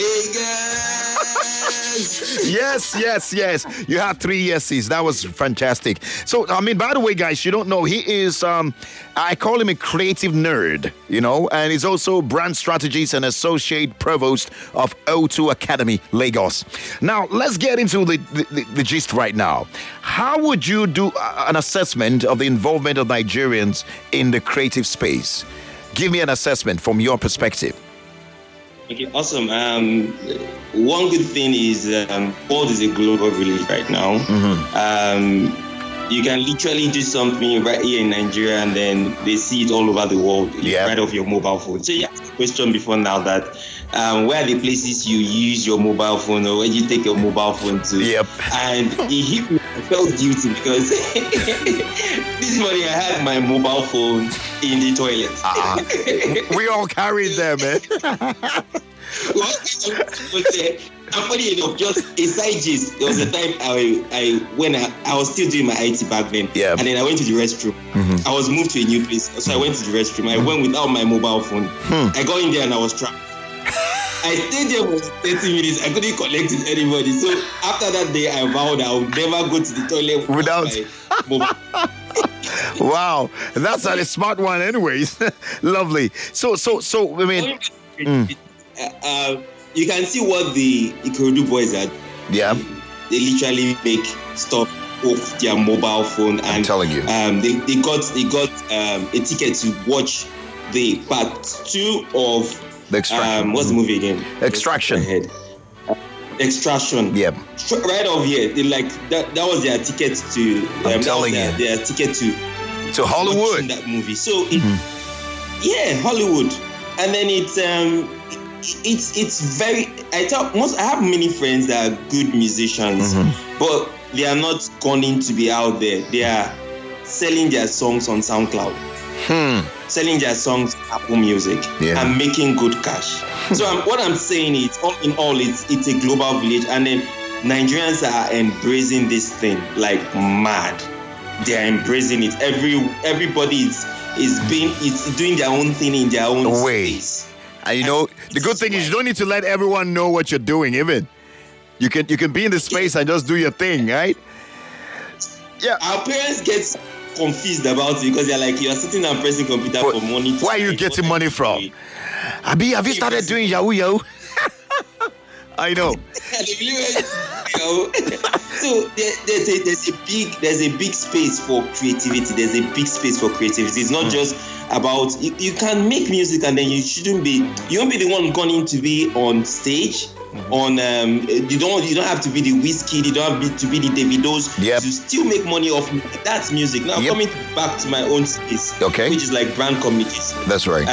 Lagos? Yes. You had 3 yeses. That was fantastic. So, I mean, by the way, guys, you don't know, he is, I call him a creative nerd, you know, and he's also brand strategist and associate provost of O2 Academy, Lagos. Now, let's get into the gist right now. How would you do an assessment of the involvement of Nigerians in the creative space? Give me an assessment from your perspective. Okay, awesome. One good thing is world is a global village right now. You can literally do something right here in Nigeria and then they see it all over the world right off your mobile phone. So you asked the question before now that where are the places you use your mobile phone or where you take your mobile phone to? Yep. And it hit me. I felt guilty because this morning I had my mobile phone in the toilet. We all carried them, man. I'm funny enough, just a side gist. There was a time I was still doing my IT back then, and then I went to the restroom. I was moved to a new place, so I went to the restroom. I went without my mobile phone. I got in there and I was trapped. I stayed there for 30 minutes. I couldn't connect with anybody. So after that day, I vowed I would never go to the toilet without my mobile. Wow, that's a smart one, anyways. Lovely. So I mean. You can see what the Ikorodu boys are. Yeah. They literally make stuff off their mobile phone, and I'm telling you, they got a ticket to watch the part 2 of The Extraction. what's the movie again? Extraction. Extraction. Yep. Right off here, they like that was their ticket to. I'm telling you. Their ticket to Hollywood. watching that movie. So yeah, Hollywood, and then it's very. I have many friends that are good musicians, but they are not gunning to be out there. They are selling their songs on SoundCloud. Selling their songs on Apple Music and making good cash. So what I'm saying is, all in all, it's a global village, and then Nigerians are embracing this thing like mad. They are embracing it. Everybody is doing their own thing in their own space. And you know, the good thing is you don't need to let everyone know what you're doing. Even you can be in the space and just do your thing, right? Yeah. Our parents get confused about it because they're like, you're sitting and pressing computer for money. Where are you getting money from? Abi, have you started doing Yahoo? I know. So there's a big space for creativity. There's a big space for creativity. It's not just about you can make music and then you won't be the one going to be on stage. On you don't have to be the Wizkid, you don't have to be the Davidos to still make money off that's music. Now coming back to my own space, which is like brand communication. That's right.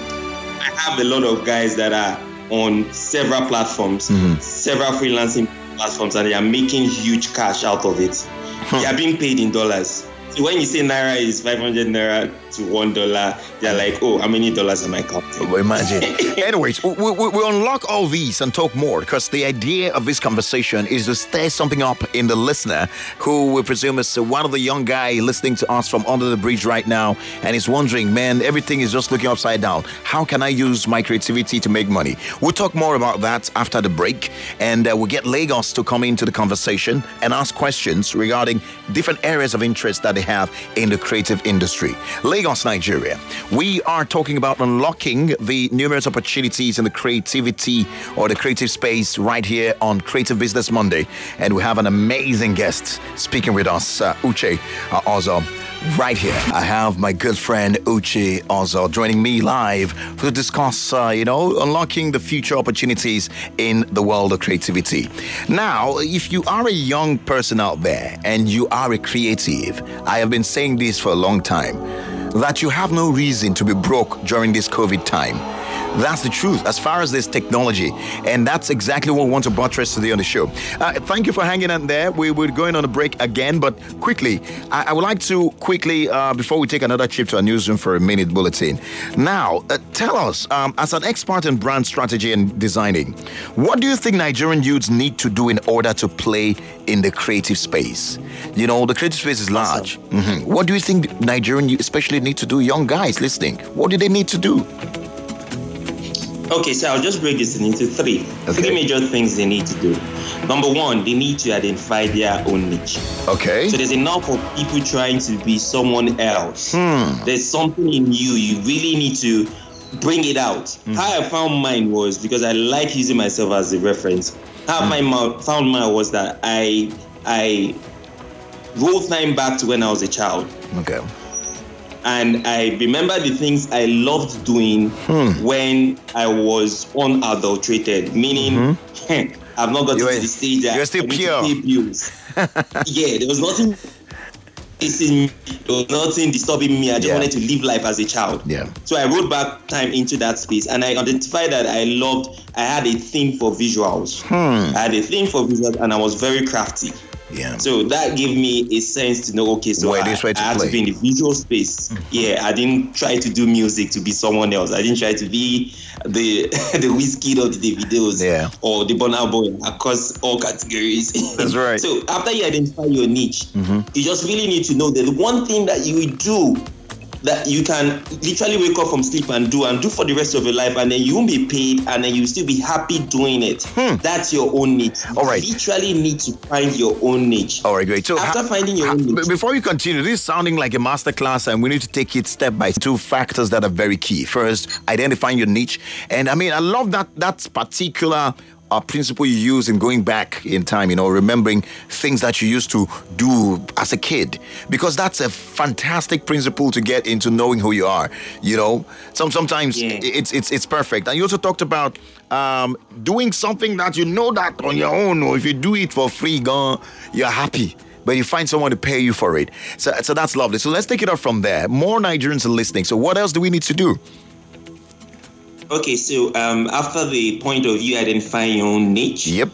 I have a lot of guys that are on several platforms, several freelancing platforms, and they are making huge cash out of it. They are being paid in dollars. So when you say Naira is 500 Naira to $1, they're like, oh, how many dollars am I counting? Well, imagine. Anyways, we unlock all these and talk more because the idea of this conversation is to stir something up in the listener who we presume is one of the young guy listening to us from under the bridge right now and is wondering, man, everything is just looking upside down. How can I use my creativity to make money? We'll talk more about that after the break, and we'll get Lagos to come into the conversation and ask questions regarding different areas of interest that they have in the creative industry. Lagos, Nigeria. We are talking about unlocking the numerous opportunities in the creativity or the creative space right here on Creative Business Monday. And we have an amazing guest speaking with us, Uche Ozo. Right here, I have my good friend Uche Ozo joining me live to discuss, unlocking the future opportunities in the world of creativity. Now, if you are a young person out there and you are a creative, I have been saying this for a long time, that you have no reason to be broke during this COVID time. That's the truth as far as this technology. And that's exactly what we want to buttress today on the show. Thank you for hanging out there. We're going on a break again, but quickly, I would like to before we take another trip to our newsroom for a minute bulletin. Now, tell us, as an expert in brand strategy and designing, what do you think Nigerian youths need to do in order to play in the creative space? You know, the creative space is large. What do you think Nigerian youth especially need to do, young guys listening? What do they need to do? Okay, so I'll just break this into three major things they need to do. Number one, they need to identify their own niche. Okay. So there's enough of people trying to be someone else. There's something in you. You really need to bring it out. How I found mine was because I like using myself as a reference. How I found mine was that I rolled time back to when I was a child. Okay. And I remember the things I loved doing when I was unadulterated, meaning I've not got to the stage that you're still pure. To pay bills. Yeah, there was nothing disturbing me. I just wanted to live life as a child. Yeah. So I wrote back time into that space, and I identified that I had a thing for visuals. I had a thing for visuals, and I was very crafty. Yeah. So that gave me a sense to know, okay, so I had to be in the visual space. Yeah, I didn't try to do music to be someone else. I didn't try to be the Wizkid or the Davidos or the Burna Boy across all categories. That's right. So after you identify your niche, you just really need to know that the one thing that you will do that you can literally wake up from sleep and do for the rest of your life, and then you won't be paid, and then you'll still be happy doing it. That's your own niche. All right. You literally need to find your own niche. All right, great. So after finding your own niche, before you continue, this is sounding like a masterclass, and we need to take it step by step. Two factors that are very key. First, identifying your niche, and I love that particular principle you use in going back in time, remembering things that you used to do as a kid, because that's a fantastic principle to get into knowing who you are. Sometimes it's perfect. And you also talked about doing something that that on your own, or if you do it for free, you're happy. But you find someone to pay you for it. So that's lovely. So let's take it up from there. More Nigerians are listening. So what else do we need to do? Okay, so after the point of view identifying your own niche, you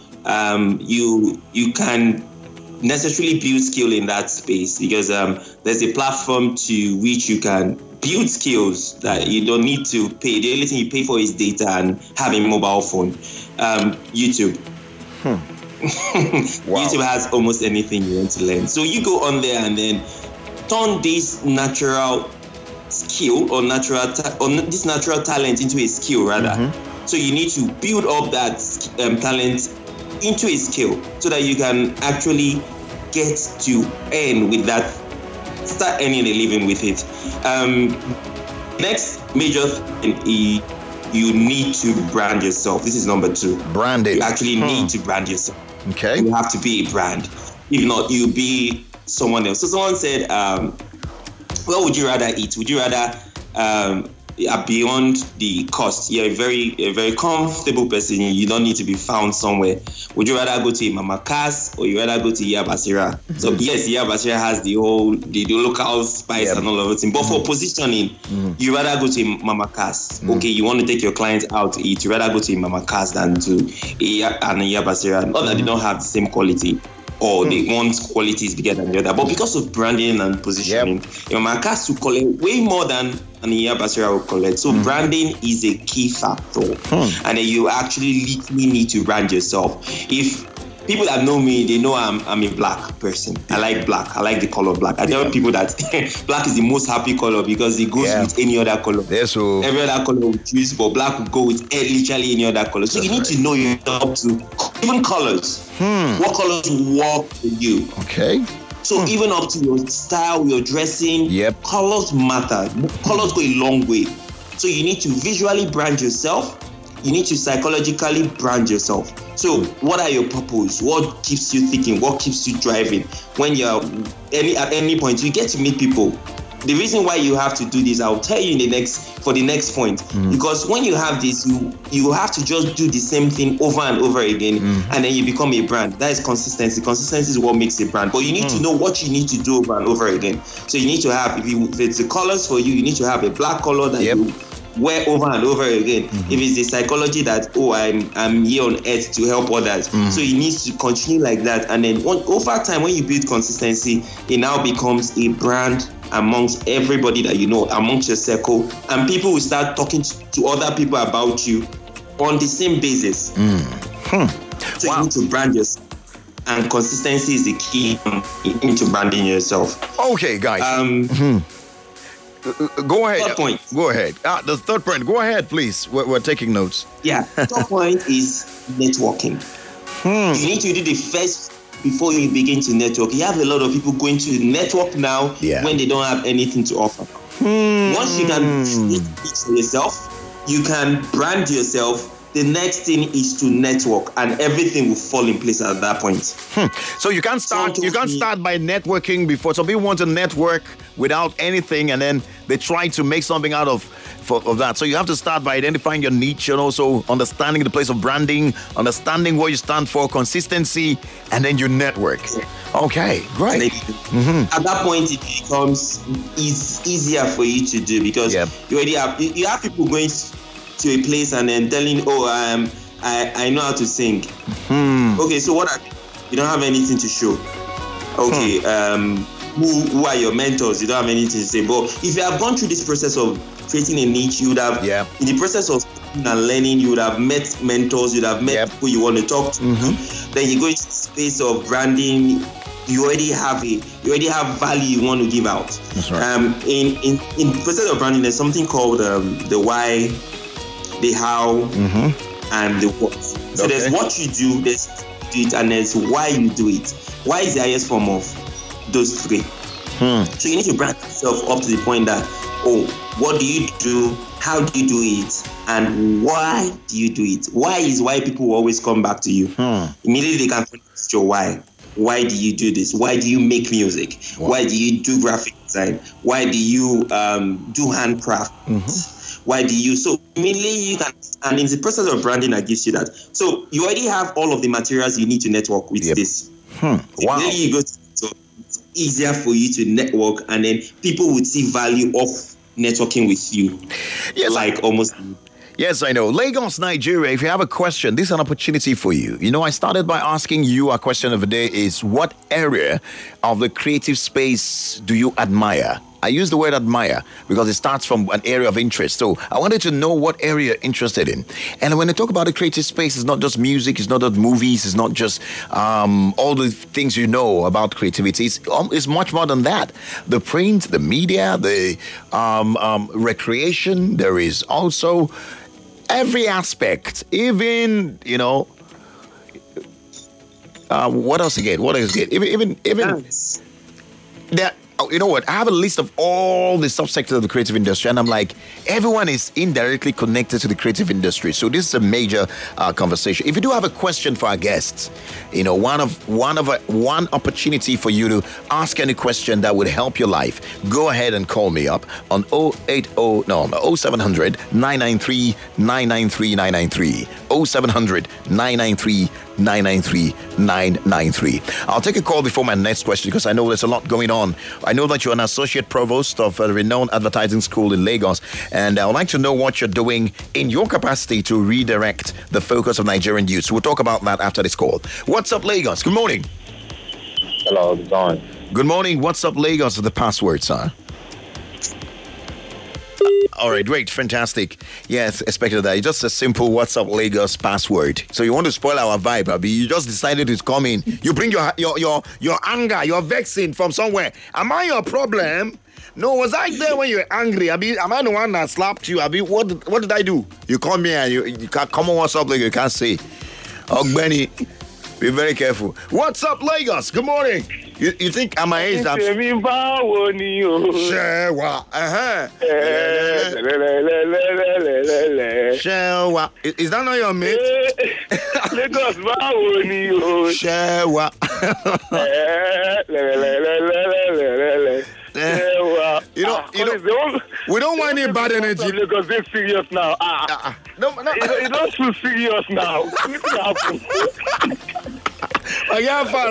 can necessarily build skill in that space, because there's a platform to which you can build skills that you don't need to pay. The only thing you pay for is data and have a mobile phone. YouTube. Wow. YouTube has almost anything you want to learn. So you go on there and then turn this natural skill or this natural talent into a skill rather. So you need to build up that talent into a skill so that you can actually get to earn with that, start earning a living with it. Next major thing is you need to brand yourself. This is number 2. Branding. You actually need to brand yourself. Okay. You have to be a brand. If not, you'll be someone else. So someone said, what would you rather eat? Would you rather beyond the cost? You're a very comfortable person. You don't need to be found somewhere. Would you rather go to a Mama Cass or you rather go to Iya Basira? So yes, Iya Basira has the local spice and all of it. But for positioning, you rather go to Mama Cass. Okay, you want to take your clients out to eat. You rather go to Mama Cass than to Iya Basira. Not that they don't have the same quality, or they want qualities bigger than the other. But because of branding and positioning, Mama Cass will collect way more than an Iya Basira will collect. So branding is a key factor. And then you actually literally need to brand yourself. If people that know me, they know I'm a black person. I like black. I like the color black. I tell people that black is the most happy color because it goes with any other color. Every other color we choose, but black will go with literally any other color. So you need to know yourself to even colors. What colors work for you? Okay. So even up to your style, your dressing, colors matter. Colors go a long way. So you need to visually brand yourself. You need to psychologically brand yourself. So what are your purpose? What keeps you thinking? What keeps you driving? When you're at any point, you get to meet people. The reason why you have to do this, I'll tell you for the next point. Because when you have this, you have to just do the same thing over and over again, and then you become a brand. That is consistency. Consistency is what makes a brand. But you need to know what you need to do over and over again. So you need to have, if it's the colors for you, you need to have a black color that you wear over and over again. If it's the psychology that, I'm here on earth to help others. So you need to continue like that. And then over time, when you build consistency, it now becomes a brand amongst everybody that you know, amongst your circle, and people will start talking to other people about you on the same basis. So you need to brand yourself, and consistency is the key into branding yourself. Okay, guys. Go ahead. Third point. Go ahead. The third point. Go ahead, please. We're taking notes. Yeah. Third point is networking. You need to do the first before you begin to network. You have a lot of people going to network now when they don't have anything to offer. Once you can speak for yourself, you can brand yourself. The next thing is to network, and everything will fall in place at that point. So you can't start by networking before. Some people want to network without anything, and then they try to make something out of that. So you have to start by identifying your niche and also understanding the place of branding, understanding what you stand for, consistency, and then you network. Okay, great. At that point, it becomes easier for you to do, because you already have people going to a place and then telling, I know how to sing. Okay, so what you don't have anything to show. Okay, who are your mentors? You don't have anything to say. But if you have gone through this process of creating a niche, you would have, in the process of learning, you would have met mentors, you'd have met people you want to talk to. Then you go into the space of branding. You already have value you want to give out. That's right. In the process of branding, there's something called the why, the how, and the what. So there's what you do, there's how you do it, and there's why you do it. Why is the highest form of those three. So you need to brand yourself up to the point that, what do you do? How do you do it? and why do you do it? Why is why people will always come back to you. Immediately they can question your why. Why do you do this? Why do you make music? Why do you do graphic design? Why do you do handcraft? Why do you? So immediately you can, and in the process of branding that gives you that. So you already have all of the materials you need to network with this. Wow. Then you go to, so it's easier for you to network, and then people would see value of networking with you. Yes, almost. Yes, I know. Lagos, Nigeria, if you have a question, this is an opportunity for you. You know, I started by asking you, our question of the day is, what area of the creative space do you admire? I use the word admire because it starts from an area of interest. So I wanted to know what area you're interested in. And when I talk about the creative space, it's not just music, it's not just movies, it's not just all the things you know about creativity. It's much more than that. The print, the media, the recreation, there is also every aspect, even, you know, what else again? Even there. You know what? I have a list of all the subsectors of the creative industry, and I'm like, everyone is indirectly connected to the creative industry. So this is a major conversation. If you do have a question for our guests, you know, one opportunity for you to ask any question that would help your life, go ahead and call me up on 0700 993 993 993 0700 993 993. I'll take a call before my next question because I know there's a lot going on. I know that you're an associate provost of a renowned advertising school in Lagos, and I would like to know what you're doing in your capacity to redirect the focus of Nigerian youth. We'll talk about that after this call. What's up, Lagos? Good morning. Hello, good morning. Good morning. What's up, Lagos? The password, sir. All right, great, fantastic. Yes, expected that. It's just a simple "What's up, Lagos" password. So you want to spoil our vibe, Abby? You just decided to come in. You bring your anger, your vexing from somewhere. Am I your problem? No, was I there when you were angry? Abby, am I the one that slapped you? Abby, what did I do? You come here and you can't come on. What's up, Lagos? You can't say. Oh, Benny, be very careful. What's up, Lagos? Good morning. You think at my age Shewa. Shewa. Is that not your mate? Lagos Shewa. You know, we don't want any bad energy. Lagos is serious now. No. It's not too serious now. I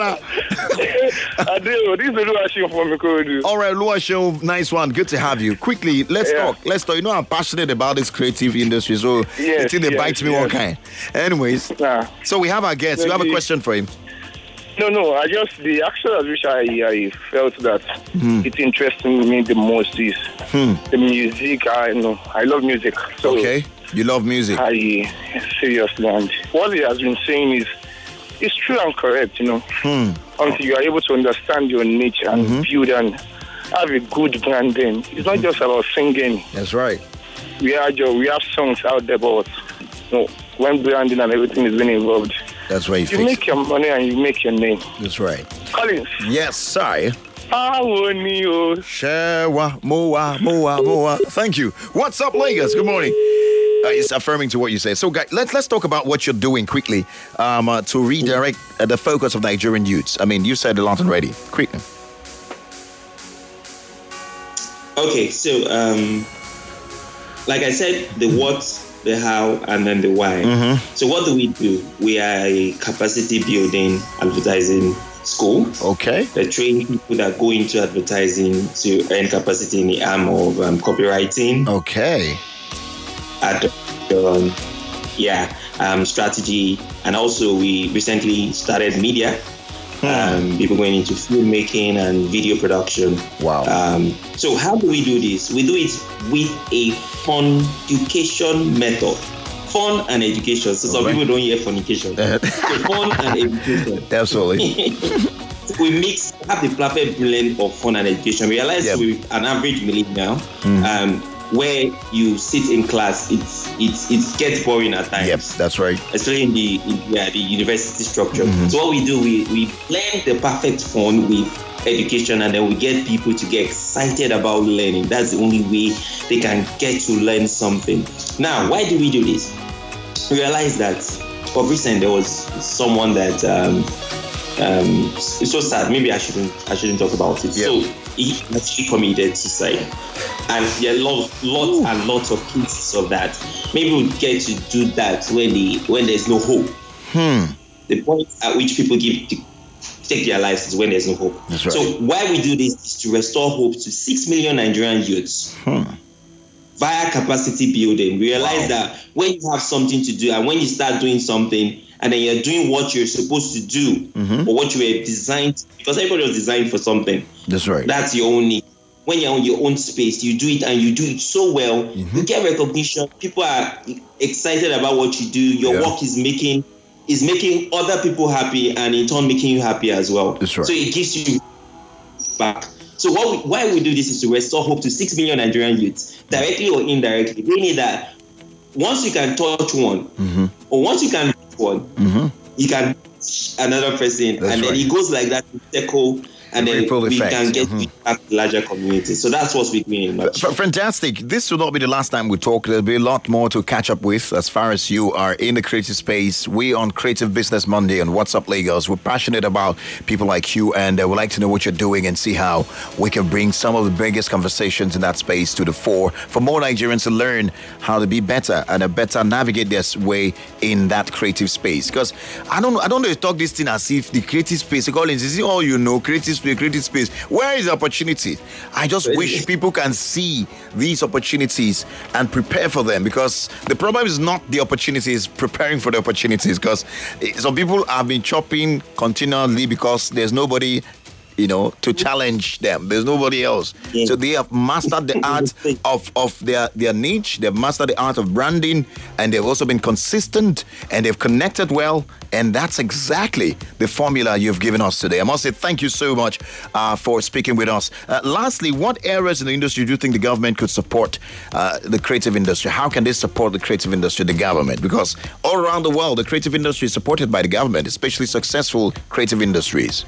do. This is Luashin from Mikorodu. All right, Luashin, nice one. Good to have you. Quickly, let's talk. You know, I'm passionate about this creative industry, so it's in the bite me one kind. Anyways, so we have our guest. You have a question for him? No. The action at which I felt that it's interesting me the most is the music. I love music. So okay, you love music. Seriously, and what he has been saying is it's true and correct, Until you are able to understand your niche and build and have a good branding. It's not just about singing. That's right. We have songs out there, but when branding and everything is being involved, that's right. You make your money and you make your name. That's right. Collins. Yes, sir. Moa. Thank you. What's up, Lagos? Good morning. It's affirming to what you say. So, guys, let's talk about what you're doing quickly to redirect the focus of Nigerian youths. I mean, you said a lot already. Quickly. Okay, so like I said, the what, the how, and then the why. So what do? We are a capacity building advertising school. Okay. They train people that go into advertising to earn capacity in the arm of copywriting. Okay. Strategy, and also we recently started media. People going into filmmaking and video production. Wow. So how do we do this? We do it with a fun education method. Fun and education. So some people don't hear fornication. So fun and education. Absolutely. We have the perfect blend of fun and education. Realize with an average millennial, where you sit in class, it gets boring at times. Yep, that's right. Especially in the university structure. So what we do, we blend the perfect fun with education, and then we get people to get excited about learning. That's the only way they can get to learn something. Now, why do we do this? We realized that of recent there was someone that it's so sad. Maybe I shouldn't talk about it. Yep. So he actually committed suicide, and there are lots of cases of that. Maybe we get to do that when there's no hope. The point at which people take their lives is when there's no hope. That's right. So why we do this is to restore hope to 6 million Nigerian youths via capacity building. We realize that when you have something to do and when you start doing something and then you're doing what you're supposed to do or what you were designed, because everybody was designed for something. That's right. That's your own need. When you're on your own space, you do it and you do it so well. You get recognition. People are excited about what you do. Your work is making other people happy, and in turn making you happy as well. That's right. So it gives you back. So why we do this is to restore hope to 6 million Nigerian youths, directly or indirectly. They need that once you can touch one, or once you can reach one, you can reach another person. That's and then it goes like that to circle, and then we can get back to larger communities. So that's what we're doing. Fantastic. This will not be the last time we talk. There'll be a lot more to catch up with as far as you are in the creative space. We on Creative Business Monday on What's Up Lagos. We're passionate about people like you, and we'd like to know what you're doing and see how we can bring some of the biggest conversations in that space to the fore for more Nigerians to learn how to be better and better navigate their way in that creative space. Because I don't know to talk this thing as if the creative space, Collins, is it all you know, creative space? Where is the opportunity? I just wish people can see these opportunities and prepare for them, because the problem is not the opportunities, preparing for the opportunities, because some people have been chopping continually because there's nobody to challenge them. There's nobody else. So they have mastered the art of their niche. They've mastered the art of branding, and they've also been consistent, and they've connected well. And that's exactly the formula you've given us today. I must say thank you so much for speaking with us. Lastly, what areas in the industry do you think the government could support the creative industry? How can they support the creative industry, the government? Because all around the world, the creative industry is supported by the government, especially successful creative industries.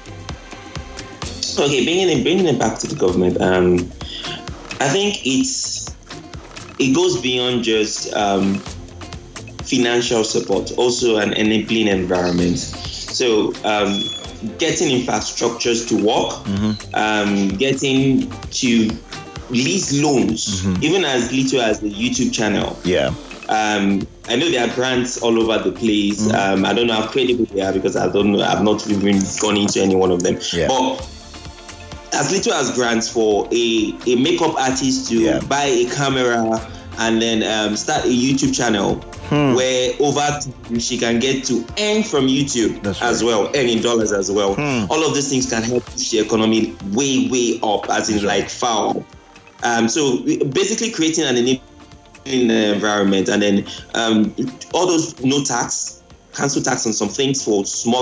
Okay, bringing it back to the government, I think it goes beyond just financial support, also an enabling environment. So getting infrastructures to work, getting to lease loans, even as little as the YouTube channel. Yeah. I know there are grants all over the place. I don't know how credible they are because I don't know. I've not even gone into any one of them. Yeah. But as little as grants for a makeup artist to buy a camera and then start a YouTube channel where over time she can get to earn from YouTube as well, earn in dollars as well. All of these things can help push the economy way up, as in like far up. So basically creating an enabling environment, and then all those no tax, cancel tax on some things for small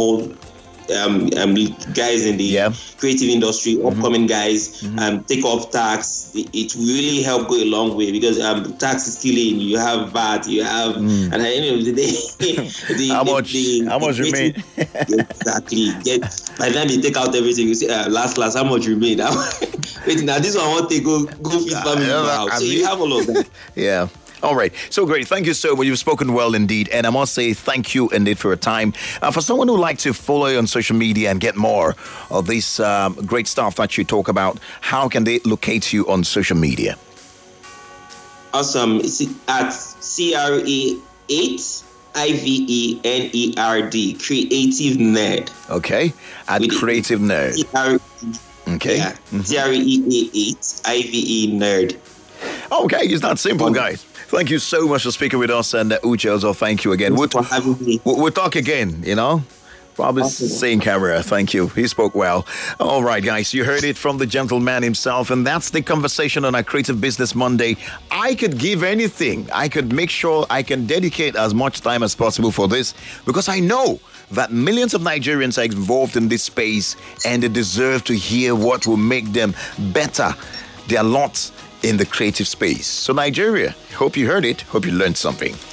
guys in the creative industry, upcoming guys, take off tax. It really help go a long way, because tax is killing. You have VAT, you have, and at the end of the day, how much remain? Exactly. By the time they take out everything, you see, last, how much remain? Wait, now this one I want to go feed family house. So you have all of that. Yeah. All right. So great. Thank you so much. You've spoken well indeed. And I must say thank you indeed for your time. For someone who would like to follow you on social media and get more of this great stuff that you talk about, how can they locate you on social media? Awesome. It's at CRE8 IVENERD, Creative Nerd. Okay. At Creative Nerd. Okay. Yeah. CRE8 IVE Nerd. Okay, it's that simple, guys. Thank you so much for speaking with us, and Uche also thank you again. We'll talk again, Probably same camera. Thank you. He spoke well. All right, guys, you heard it from the gentleman himself, and that's the conversation on our Creative Business Monday. I could give anything. I could make sure I can dedicate as much time as possible for this, because I know that millions of Nigerians are involved in this space, and they deserve to hear what will make them better. There are lots in the creative space. So Nigeria, hope you heard it, hope you learned something.